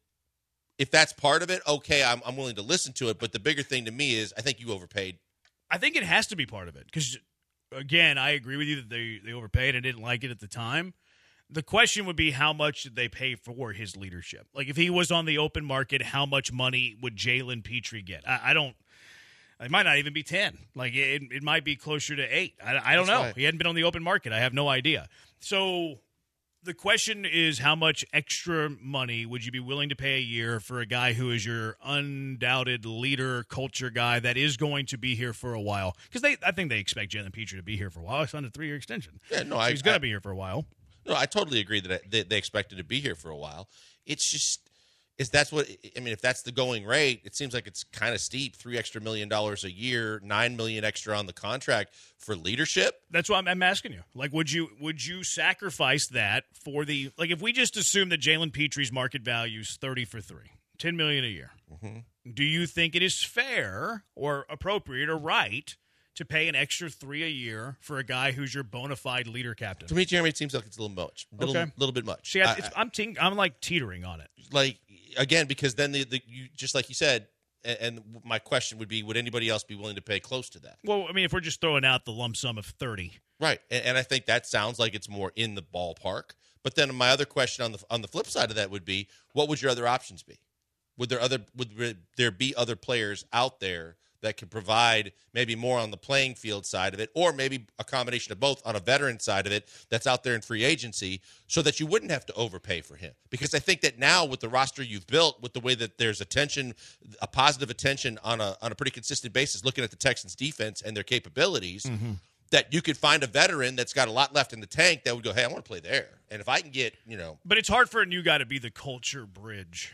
if that's part of it, okay, I'm I'm willing to listen to it. But the bigger thing to me is I think you overpaid. I think it has to be part of it because, again, I agree with you that they, they overpaid. I didn't like it at the time. The question would be how much did they pay for his leadership? Like if he was on the open market, how much money would Jalen Petrie get? I, I don't – it might not even be ten. Like, it, it might be closer to eight. I, I don't That's know. Right. He hadn't been on the open market. I have no idea. So the question is, how much extra money would you be willing to pay a year for a guy who is your undoubted leader, culture guy that is going to be here for a while? Because they, I think they expect Jalen Petrie to be here for a while. He's on a three-year extension. Yeah, no, so I, he's going I, to be here for a while. No, I totally agree that I, they, they expected to be here for a while. It's just – Is that's what I mean? If that's the going rate, it seems like it's kind of steep. Three extra million dollars a year, nine million extra on the contract for leadership. That's why I'm, I'm asking you. Like, would you would you sacrifice that for the like? If we just assume that Jalen Petrie's market value is thirty for three, ten million a year, mm-hmm. do you think it is fair or appropriate or right to pay an extra three a year for a guy who's your bona fide leader captain? To me, Jeremy, it seems like it's a little much, a little, okay. little bit much. See, I, it's, I'm te- I'm like teetering on it. Like. Again, because then the, the you just like you said, and, and my question would be, would anybody else be willing to pay close to that? Well, I mean, if we're just throwing out the lump sum of thirty, right? And, and I think that sounds like it's more in the ballpark. But then my other question on the on the flip side of that would be, what would your other options be? Would there other would there be other players out there that could provide maybe more on the playing field side of it, or maybe a combination of both on a veteran side of it that's out there in free agency, so that you wouldn't have to overpay for him? Because I think that now with the roster you've built, with the way that there's attention, a positive attention on a on a pretty consistent basis, looking at the Texans defense and their capabilities, mm-hmm. that you could find a veteran that's got a lot left in the tank that would go, hey, I want to play there. And if I can get, you know. But it's hard for a new guy to be the culture bridge.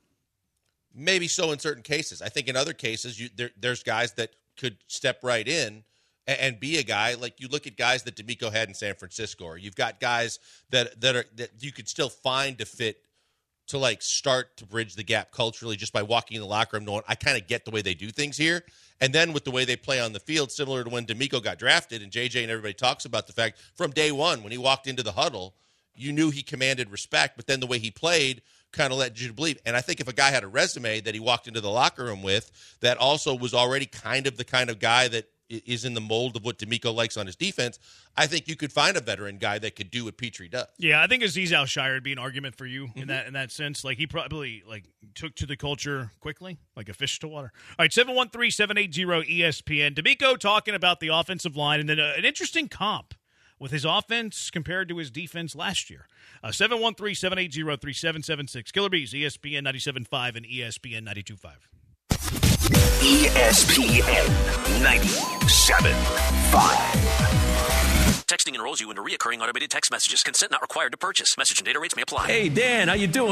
Maybe so in certain cases. I think in other cases, you, there, there's guys that could step right in and, and be a guy. Like you look at guys that DeMeco had in San Francisco, or you've got guys that that are that you could still find to fit to like start to bridge the gap culturally just by walking in the locker room, knowing I kind of get the way they do things here. And then with the way they play on the field, similar to when DeMeco got drafted, and J J and everybody talks about the fact from day one when he walked into the huddle, you knew he commanded respect, but then the way he played kind of led you to believe. And I think if a guy had a resume that he walked into the locker room with that also was already kind of the kind of guy that is in the mold of what DeMeco likes on his defense, I think you could find a veteran guy that could do what Petrie does. Yeah, I think Azeez Al-Shaair would be an argument for you mm-hmm. in that in that sense. Like he probably like took to the culture quickly, like a fish to water. All right, seven one three, seven eight zero, E S P N. DeMeco talking about the offensive line, and then uh, an interesting comp with his offense compared to his defense last year. Uh, seven one three, seven eight zero, three seven seven six. Killer Bees, E S P N ninety-seven point five and E S P N ninety-two point five. E S P N ninety-seven point five. Texting enrolls you into recurring automated text messages. Consent not required to purchase. Message and data rates may apply. Hey, Dan, how you doing?